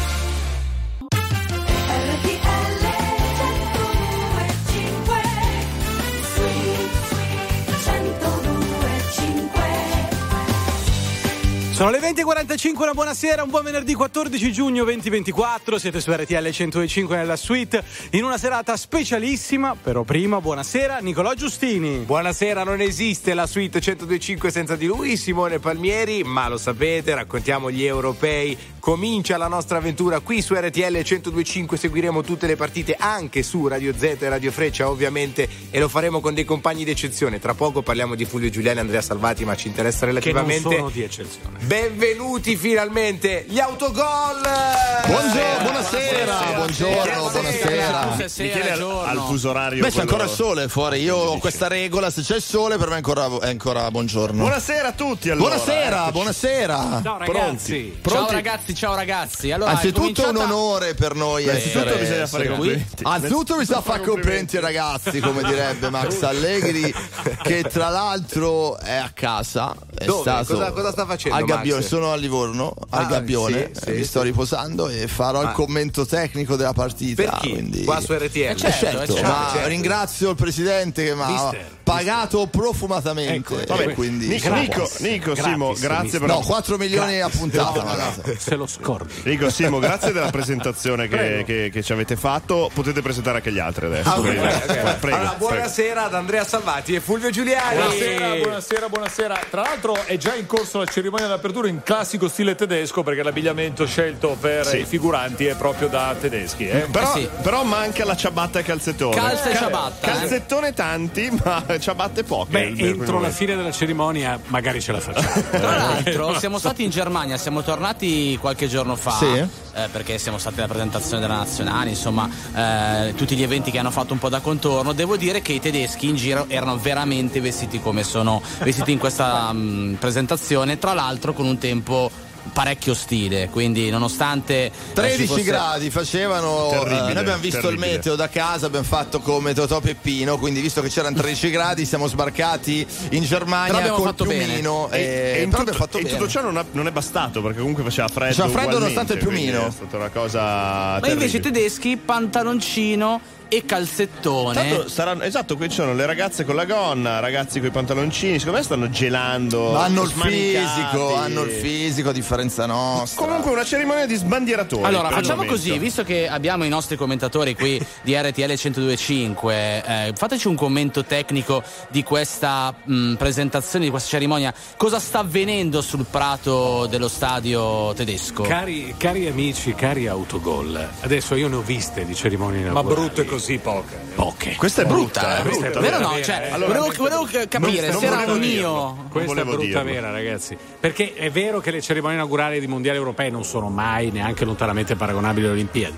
Sono le venti e quarantacinque, una buonasera, un buon venerdì quattordici giugno duemilaventiquattro, siete su R T L centodue e cinque nella suite, in una serata specialissima, però prima buonasera Nicolò Giustini. Buonasera, non esiste la suite centodue e cinque senza di lui, Simone Palmieri, ma lo sapete, raccontiamo gli europei, comincia la nostra avventura qui su R T L centodue e cinque, seguiremo tutte le partite anche su Radio Z e Radio Freccia ovviamente e lo faremo con dei compagni d'eccezione, tra poco parliamo di Fulvio Giuliani e Andrea Salvati, ma ci interessa relativamente. Che non sono di eccezione. Benvenuti finalmente gli autogol. Buongiorno, buonasera, buongiorno, buonasera. Michele al, al fuso orario. Beh, c'è quello- ancora il sole fuori. Io ho questa regola: se c'è il sole, per me è ancora, è ancora buongiorno. Buonasera a tutti. Allora, buonasera, eccoci. buonasera. Ciao ragazzi. Pronti? Ciao ragazzi, ciao ragazzi. Allora, Anzitutto è cominciata... un onore per noi Beh, essere, innanzitutto bisogna fare essere qui. complimenti. Anzitutto bisogna fare complimenti ai ragazzi, come direbbe Max Allegri, che tra l'altro è a casa. È Dove? stato Cosa- cosa sta facendo, Al Gabbione, Max? sono a Livorno, al Ah, Gabbione. sì, sì, mi sì. sto riposando e farò Ah. il commento tecnico della partita. Per chi? Quindi... Qua su R T L. Eh, certo, certo, ma certo. ringrazio il presidente che mi ha Mister. pagato profumatamente. Ecco, vabbè, e quindi Nico, insomma, Nico, Nico, Simo, grazie per no, quattro milioni a puntata. No, no, ragazzi. Se lo scordi. Nico, Simo, grazie della presentazione che, che- che ci avete fatto. Potete presentare anche gli altri adesso. Ah, ok, Prego, ok. prego, prego. Allora, buonasera ad Andrea Salvati e Fulvio Giuliani. Buonasera, buonasera, buonasera. Tra l'altro è già in corso la cerimonia d'apertura in classico stile tedesco perché l'abbigliamento scelto per Sì. i figuranti è proprio da tedeschi. Eh? Però, sì. però manca la ciabatta e calzettone. Calza e Cal- ciabatta, eh. Calzettone tanti, ma ciabatte poche. Beh, Per quel entro la momento. fine della cerimonia magari ce la facciamo. Tra l'altro siamo stati in Germania, siamo tornati qualche giorno fa, Sì. eh, perché siamo stati alla presentazione della nazionale, insomma eh, tutti gli eventi che hanno fatto un po' da contorno. Devo dire che i tedeschi in giro erano veramente vestiti come sono vestiti in questa mh, presentazione, tra l'altro con un tempo parecchio ostile, quindi nonostante eh, ci tredici fosse- gradi facevano, Terribile, eh, noi abbiamo visto terribile. il meteo da casa, abbiamo fatto come Totò Peppino, quindi visto che c'erano tredici gradi siamo sbarcati in Però Germania abbiamo col fatto bene. piumino E, e, e in però tutto, abbiamo fatto e in bene. tutto ciò non, ha- non è bastato perché comunque faceva freddo. Faceva freddo ugualmente, nonostante il piumino. quindi È stata una cosa. Ma terribile. invece i tedeschi pantaloncino e calzettone. Tanto saranno, esatto, qui ci sono le ragazze con la gonna, ragazzi con i pantaloncini, secondo me stanno gelando. Ma hanno il smanicati. fisico, hanno il fisico a differenza nostra. Comunque una cerimonia di sbandieratori. Allora, per il facciamo momento. così, visto che abbiamo i nostri commentatori qui di R T L centodue e cinque, eh, fateci un commento tecnico di questa mh, presentazione, di questa cerimonia. Cosa sta avvenendo sul prato dello stadio tedesco? Cari, cari amici, cari autogol, adesso io ne ho viste di cerimonie Ma inaugurali. brutte così poche. Poche. Questa è brutta, eh. Questa è Vero brutta no? vera, Cioè, eh. Allora, volevo, volevo capire non se era volevo un dirlo. io. Non Questa è volevo brutta dirlo. vera, ragazzi. Perché è vero che le cerimonie inaugurali di mondiali europei non sono mai neanche lontanamente paragonabili alle Olimpiadi.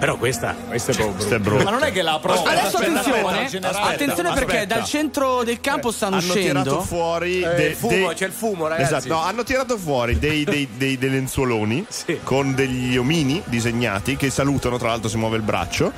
Però questa, questa è proprio Questa è brutta. Ma non è che la prova. Adesso Aspetta, attenzione, aspetta, attenzione aspetta. perché dal centro del campo stanno hanno uscendo. tirato fuori Eh, de- il fumo, dei- c'è il fumo, ragazzi. Esatto, no, hanno tirato fuori dei, dei, dei, dei lenzuoloni con degli omini disegnati che salutano, tra l'altro si muove il braccio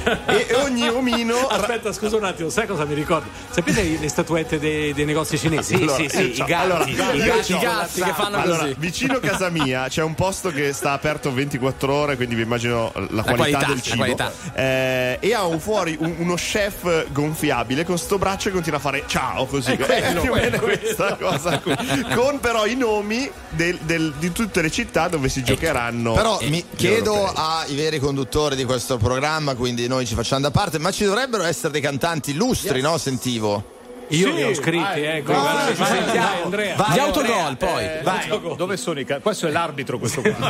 e ogni omino Aspetta, scusa un attimo, sai cosa mi ricordo? Sapete le statuette dei, dei negozi cinesi? Allora, sì, sì, io i c'ho- gatti. allora, i io gatti, c'ho- i gatti che fanno allora, così. vicino a casa mia c'è un posto che sta aperto ventiquattro ore, quindi vi immagino la, qualità, qualità, del la cibo. qualità. Eh, e ha un fuori un- uno chef gonfiabile con sto braccio e continua a fare ciao così. È quello, È più o meno quello. questa cosa qui. Con però i nomi del- del- di tutte le città dove si giocheranno. Però eh, mi gli chiedo europei. ai veri conduttori di questo programma, quindi noi ci facciamo da parte, ma ci dovrebbero essere dei cantanti illustri, no? Sentivo. Io Sì, li ho scritti, vai, ecco. vai, guarda, vai, ci vai, sentiamo, vai, Andrea. vai, Di Andrea, autogol, poi. eh, vai. Dove sono i ca- questo è l'arbitro, questo qua.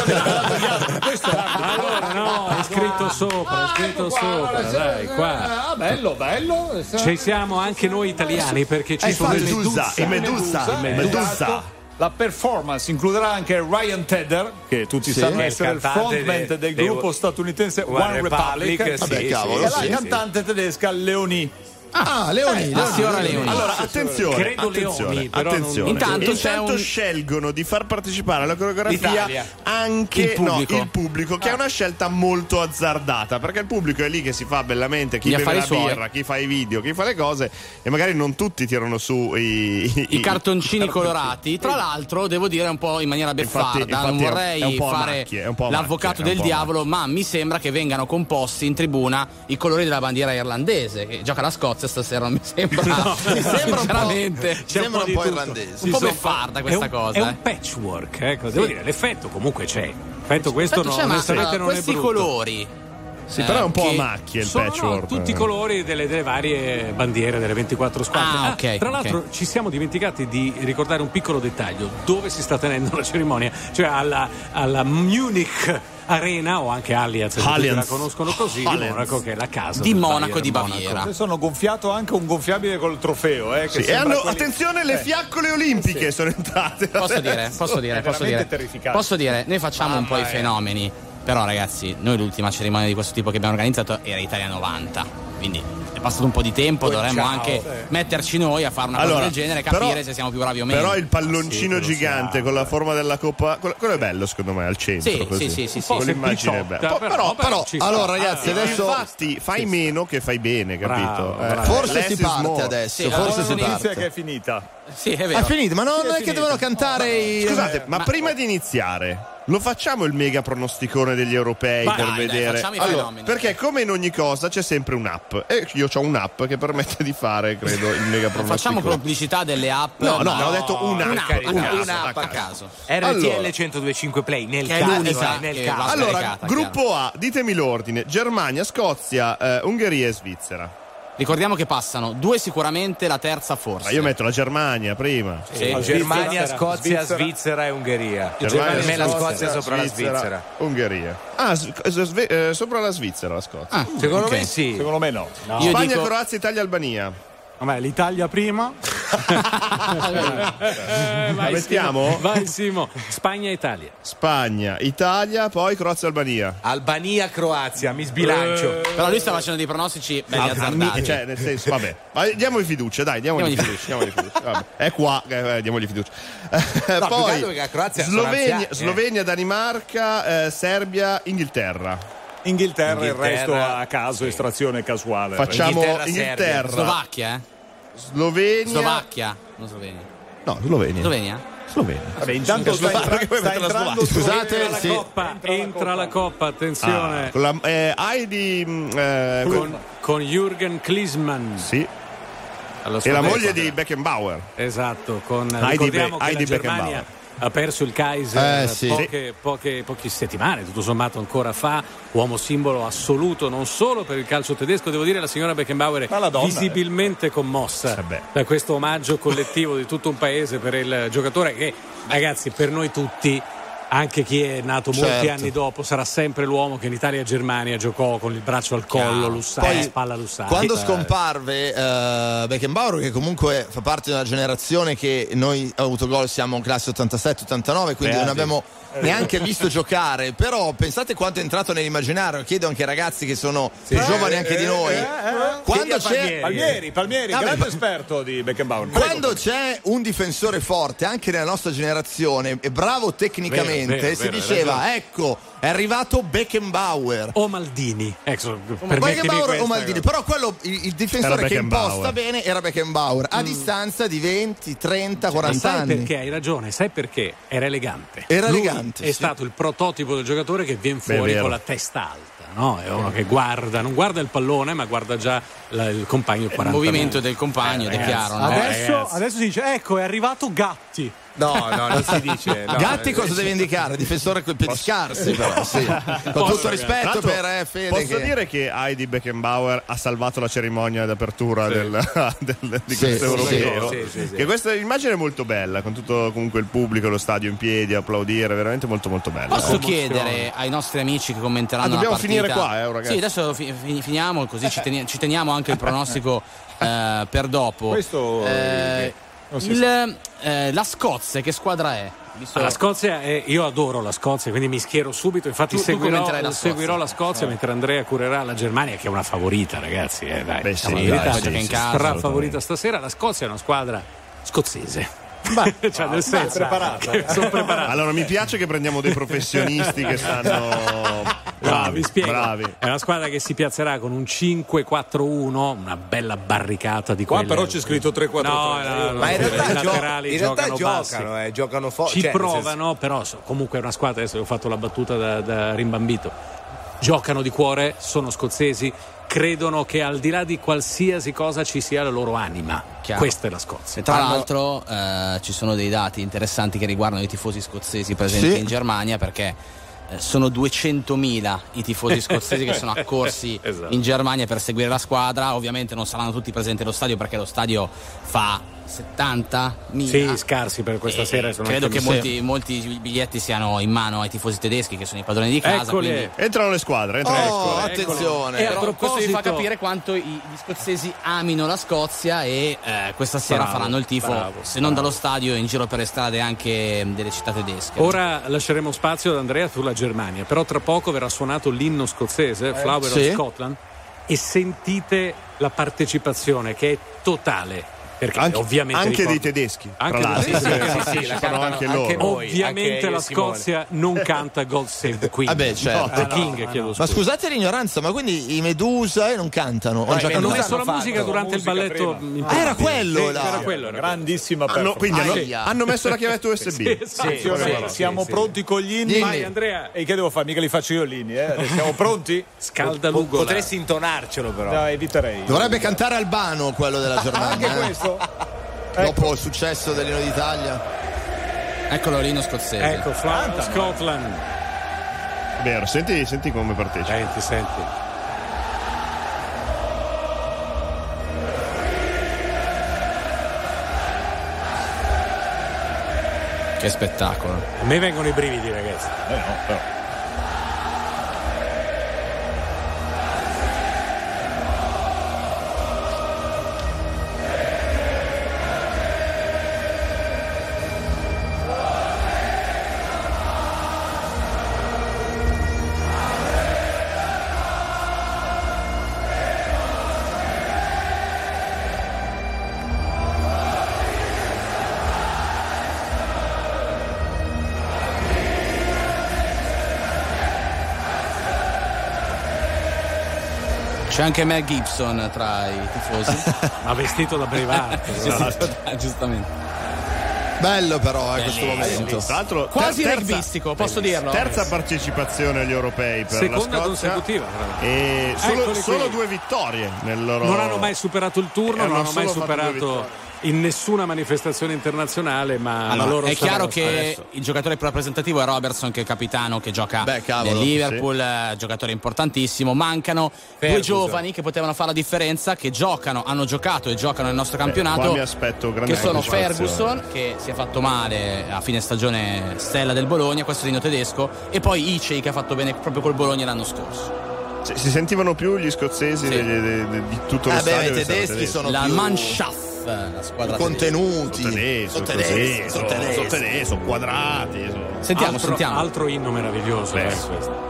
questo è l'arbitro. Allora, no, è scritto sopra, è scritto sopra, dai, qua. Ah, bello, bello. Ci siamo anche noi italiani perché ci Eh, sono i Medusa, Medusa. i Medusa, I Medusa. La performance includerà anche Ryan Tedder, che tutti Sì. sanno È il essere il cantante frontman de- del dei- gruppo statunitense One One Republic, Republic, sì, Vabbè, sì, cavolo, e sì, la sì. cantante tedesca Leonie. Ah, Leoni, La signora Leoni. Allora, attenzione, Credo attenzione, Leoni, però non- attenzione. Intanto c'è Intanto un- scelgono di far partecipare alla coreografia L'Italia. anche Il pubblico. no, il pubblico, che è una scelta molto azzardata, perché il pubblico è lì che si fa bellamente, chi Gli beve affari la suoi. birra, chi fa i video, chi fa le cose, e magari non tutti tirano su i, I cartoncini colorati, tra l'altro devo dire un po' in maniera beffarda, Infatti- non infatti è un- vorrei è un po' a fare macchie, è un po' a l'avvocato macchie, è un del po' a diavolo, ma mi sembra che vengano composti in tribuna i colori della bandiera irlandese, che gioca la Scozia stasera, non mi sembra. mi sembra un po', sinceramente. sembra un di po' tutto. irlandese. Un po' Insomma, beffarda è questa un- cosa. È eh. un patchwork, ecco, devo dire, l'effetto comunque c'è. L'effetto questo Aspetta, non, c'è, ma, onestamente non è questi brutto. colori. Sì, però è un po' che a macchie il Sono no, patchwork. tutti i colori delle, delle varie bandiere delle ventiquattro squadre. Ah, ok, tra l'altro ok. ci siamo dimenticati di ricordare un piccolo dettaglio: dove si sta tenendo la cerimonia, cioè alla, alla Munich Arena, o anche Allianz, se tutti Allianz. la conoscono così, di Allianz. Monaco, che è la casa Di del Monaco Bayern di Monaco. Baviera. Adesso hanno gonfiato anche un gonfiabile col trofeo. Eh, che Sì, e sembra hanno, quelli- attenzione, le Eh. fiaccole olimpiche sono entrate. Posso dire, posso dire, È posso veramente dire. terrificante. Posso dire, noi facciamo un po' i Mamma mia. fenomeni, però ragazzi, noi l'ultima cerimonia di questo tipo che abbiamo organizzato era Italia novanta, quindi è passato un po' di tempo, Poi dovremmo ciao, anche eh. metterci noi a fare una cosa del genere, capire però- se siamo più bravi o meno. Però il palloncino Ah, sì, quello gigante siamo. con la forma della coppa, quello, quello è bello secondo me al centro. Sì, così. sì, sì, sì, sì. Con l'immagine è sempliciotta, bella. però- Però, però però, ci sta. allora ragazzi, Ah, adesso sì. infatti fai meno che fai bene, capito? Bravo, Eh, bravo. Forse less si is parte more. adesso, Sì, forse la si Notizia parte. che è finita. Sì, è È vero. finito, ma non Sì, è è che finito. dovevano cantare i... Scusate, ma, Ma- prima di iniziare, lo facciamo il mega pronosticone degli europei Vai, per dai, dai, vedere? facciamo i Allora, fenomeni. perché come in ogni cosa c'è sempre un'app e io ho un'app che permette di fare, credo, il mega Facciamo pronosticone. pubblicità delle app. No, no, ma- ho detto un'app, un'app, a a caso, caso, a a caso. caso. R T Allora. L centodue e cinque Play nel Che è caso, l'unica nel che caso. va- Allora, sprecata, gruppo A, ditemi l'ordine: Germania, Scozia, eh, Ungheria e Svizzera. Ricordiamo che passano due sicuramente, la terza forse. Ma io metto la Germania prima. Sì. Germania, Svizzera, Scozia, Svizzera. Svizzera e Ungheria. Germania, Per me la Scozia, Scozia sopra la Svizzera. Ungheria. Ah, s- s- sve- eh, sopra la Svizzera la Scozia. Ah, Secondo ok. me sì. Secondo me no. Io Spagna, dico- Croazia, Italia, Albania. Vabbè, l'Italia prima. Eh, La vai, mettiamo? Simo. Vai Simo. Spagna e Italia. Spagna, Italia, poi Croazia, Albania. Albania, Croazia, mi sbilancio. Però lui sta facendo dei pronostici belli Ah, azzardati. cioè, nel senso, vabbè. Ma diamogli fiducia, dai, diamogli Diamogli fiducia. diamogli fiducia. Vabbè. È qua, eh, diamogli fiducia. Eh, più che altro poi perché la Croazia sono Slovenia, anziani, eh. Slovenia, Danimarca, eh, Serbia, Inghilterra. Inghilterra, il Inghilterra, resto a caso, estrazione casuale. Facciamo Inghilterra, Inghilterra, Serbia. Slovacchia, eh? Slovenia. Slovacchia. Non Slovenia. No, Slovenia. Slovenia? Slovenia. Vabbè, intanto sta, Slovacca, entra- che vuoi sta mettere la entrando Slovacca? Scusate, Slovenia. la sì. coppa, entra la coppa, attenzione. Ah, con la, eh, hai di mm, eh, con, con Jürgen Klinsmann. sì. Allo E la Slovenia. moglie di Beckenbauer. Esatto, con Heidi ricordiamo Be- che Heidi la Germania Beckenbauer. ha perso il Kaiser Eh, sì. poche, poche, poche settimane, tutto sommato ancora fa, uomo simbolo assoluto non solo per il calcio tedesco, devo dire la signora Beckenbauer Ma la donna, visibilmente commossa Eh beh. da questo omaggio collettivo di tutto un paese per il giocatore che, ragazzi, per noi tutti Anche chi è nato molti Certo. anni dopo sarà sempre l'uomo che in Italia e Germania giocò con il braccio al collo, lussata, Poi, spalla lussata. Quando scomparve uh, Beckenbauer, che comunque fa parte di una generazione che noi autogol siamo classe ottantasette ottantanove, quindi Beati. non abbiamo neanche visto giocare, però pensate quanto è entrato nell'immaginario. Chiedo anche ai ragazzi che sono più Eh, giovani eh, anche di eh, noi. eh, eh. Quando Chiedi a c'è Palmieri, Palmieri, Vabbè, grande ma- esperto di Beckenbauer. Prego. Quando c'è un difensore forte anche nella nostra generazione e bravo tecnicamente, Vero, vero, si vero, hai diceva ragione. ecco è arrivato Beckenbauer o Maldini, ecco, Beckenbauer o Maldini, però quello il, il difensore Era che Beckenbauer. imposta bene era Beckenbauer a distanza di venti, trenta, quaranta sai anni. perché hai ragione, sai perché era elegante. Era Lui elegante, è sì. stato il prototipo del giocatore che viene Beh, fuori vero. con la testa alta, no? È uno che guarda, non guarda il pallone, ma guarda già la- il compagno Il quaranta movimento metri. del compagno, ed è ragazzi, chiaro. no? Adesso, ragazzi. adesso si dice, ecco, è arrivato Gatti. No, no, non si dice. No. Gatti cosa deve indicare? Difensore con i piedi scarsi, però, sì. Con Posso, tutto rispetto Tra l'altro, per eh, Fede. Posso che... dire che Heidi Beckenbauer ha salvato la cerimonia d'apertura Sì. del, del- di Sì, questo sì, europeo. sì, sì, sì. Che questa immagine è molto bella, con tutto comunque il pubblico, lo stadio in piedi, applaudire, veramente molto molto bella. Posso Eh. chiedere ai nostri amici che commenteranno Ah, dobbiamo la partita? finire qua, eh, ragazzi. Sì, adesso fi- fi- finiamo, così ci, teni- ci teniamo anche il pronostico eh, per dopo. Questo, Eh, non si il, eh, la Scozia, che squadra è? Visto- La Scozia è, io adoro la Scozia, quindi mi schiero subito. Infatti, Tu- tu seguirò, commenterai la Scozia. seguirò la Scozia mentre Andrea curerà la Germania, che è una favorita, ragazzi. Eh, dai, Beh, diciamo sì, la verità, dai, sì, sì, sì, sarà assolutamente. favorita stasera. La Scozia è una squadra scozzese. cioè, nel beh, senso, preparata. che sono preparati. Allora, mi piace che prendiamo dei professionisti che stanno No, bravi, vi spiego. bravi. È una squadra che si piazzerà con un cinque quattro uno, una bella barricata di Qua quelle. però c'è scritto tre quattro No, tre. no, no, Ma in no, realtà, i gio- laterali in realtà giocano bassi. giocano, eh, giocano forte. Ci provano, però so- comunque è una squadra, adesso ho fatto la battuta da, da rimbambito. Giocano di cuore, sono scozzesi, credono che al di là di qualsiasi cosa ci sia la loro anima. Chiaro. Questa è la Scozia. E tra Hanno- l'altro eh, ci sono dei dati interessanti che riguardano i tifosi scozzesi presenti Sì. in Germania, perché eh, sono duecentomila i tifosi scozzesi che sono accorsi Esatto. in Germania per seguire la squadra. Ovviamente non saranno tutti presenti allo stadio, perché lo stadio fa settantamila. Sì, scarsi per questa E sera. Sono credo anche che molti. molti, molti biglietti siano in mano ai tifosi tedeschi, che sono i padroni di casa. Eccoli. Quindi Entrano le squadre, entrano le Oh, squadre. attenzione. E a però questo vi fa proposito- capire quanto i- gli scozzesi amino la Scozia e eh, questa sera Bravo, faranno il tifo, bravo, se non bravo. dallo stadio, in giro per le strade anche delle città tedesche. Ora lasceremo spazio ad Andrea sulla Germania, però tra poco verrà suonato l'inno scozzese, Flower sì. of Scotland, e sentite la partecipazione che è totale. Perché Anche, ovviamente anche ricordo- dei tedeschi, Anche tra dei- l'altro, sì, sì, che sì, sì, partecipano la anche cantano loro. anche voi. Ovviamente anche la io e Simone. Scozia non canta God Save the Queen. Vabbè, certo. The No, King, no, chiedo Ma scusa. scusate l'ignoranza, ma quindi i Medusa eh, non cantano? No, Hanno già i Hanno Medusa cantato? messo la hanno musica fatto durante il musica balletto. prima. in Ah, era parte. quello, Sì, là. era quello. Era Grandissima Hanno, performance. quindi hanno, Aia. hanno messo la chiavetta U S B. Sì, esatto. Sì, sì, siamo sì, pronti con gli inni. Gli inni. Vai, Andrea. E che devo fare? Mica li faccio io gli inni, eh? Siamo pronti? Scalda Po- Lugola. Potresti intonarcelo, però. No, eviterei. Dovrebbe cantare Albano quello della Germania. Anche eh. questo? Dopo il successo dell'Inno d'Italia. Eccolo l'inno scozzese. Ecco, Flower of Scotland. Vero, senti, senti come partecipa. Senti, senti. Che spettacolo. A me vengono i brividi, ragazzi. Eh no, però. C'è anche Mel Gibson tra i tifosi. Ma vestito da Braveheart. Vestito da- giustamente. Bello però eh, questo Bellissimo. momento. Tra l'altro, Quasi ter- rugbistico, posso dirlo? Terza partecipazione agli europei per Seconda la Scozia. consecutiva, tra l'altro. E solo, Eccoli solo qui. due vittorie nel loro. Non hanno mai superato il turno, Eh, non hanno hanno mai solo fatto due superato vittorie. in nessuna manifestazione internazionale, ma, allora, ma loro è chiaro stanno- che adesso. il giocatore più rappresentativo è Robertson, che è il capitano, che gioca Beh, cavolo, nel Liverpool, eh, giocatore importantissimo. Mancano due Ferguson. giovani che potevano fare la differenza, che giocano, hanno giocato e giocano nel nostro campionato, qua mi aspetto grande che sono soddisfazione. Ferguson, che si è fatto male a fine stagione, stella del Bologna, questo rino tedesco, e poi Icei, che ha fatto bene proprio col Bologna l'anno scorso. Cioè, si sentivano più gli scozzesi Sì. degli- de- de- di tutto lo Eh beh, stadio i che stavano tedeschi sono La più Mannschaft, la squadra contenuti. Sono tedeschi, Sono sono tedeschi, tedeschi, sono sono tedeschi. tedeschi, sono quadrati. sono- Sentiamo, altro, sentiamo. altro inno meraviglioso. Beh. eh, questo.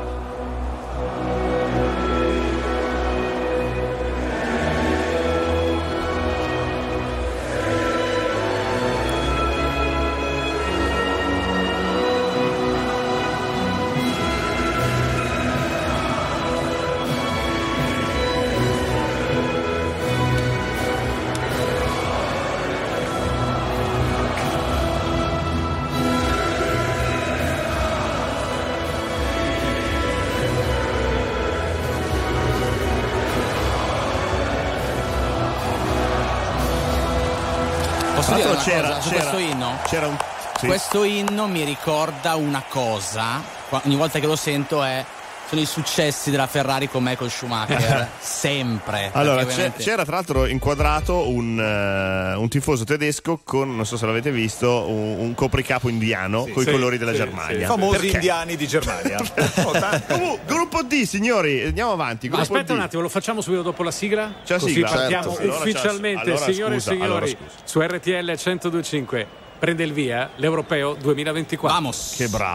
Posso dire Tra una l'altro c'era- cosa su c'era- questo inno? C'era un. sì. Questo inno mi ricorda una cosa, qua- ogni volta che lo sento è sono i successi della Ferrari con Michael Schumacher, sempre. Allora, perché c'è- ovviamente- c'era tra l'altro inquadrato un, eh, un tifoso tedesco con, non so se l'avete visto, un, un copricapo indiano con sì, i colori della sì, Germania. sì. Famosi Perché? indiani di Germania. Comunque, gruppo D, signori, andiamo avanti. Ma Gruppo aspetta D. un attimo, lo facciamo subito dopo la sigla? C'è la Così sigla? partiamo Certo. Allora ufficialmente, c'è- allora signore scusa, e signori, allora scusa. su R T L centodue e cinque. Prende il via l'Europeo duemilaventiquattro. Vamos. Che bravo.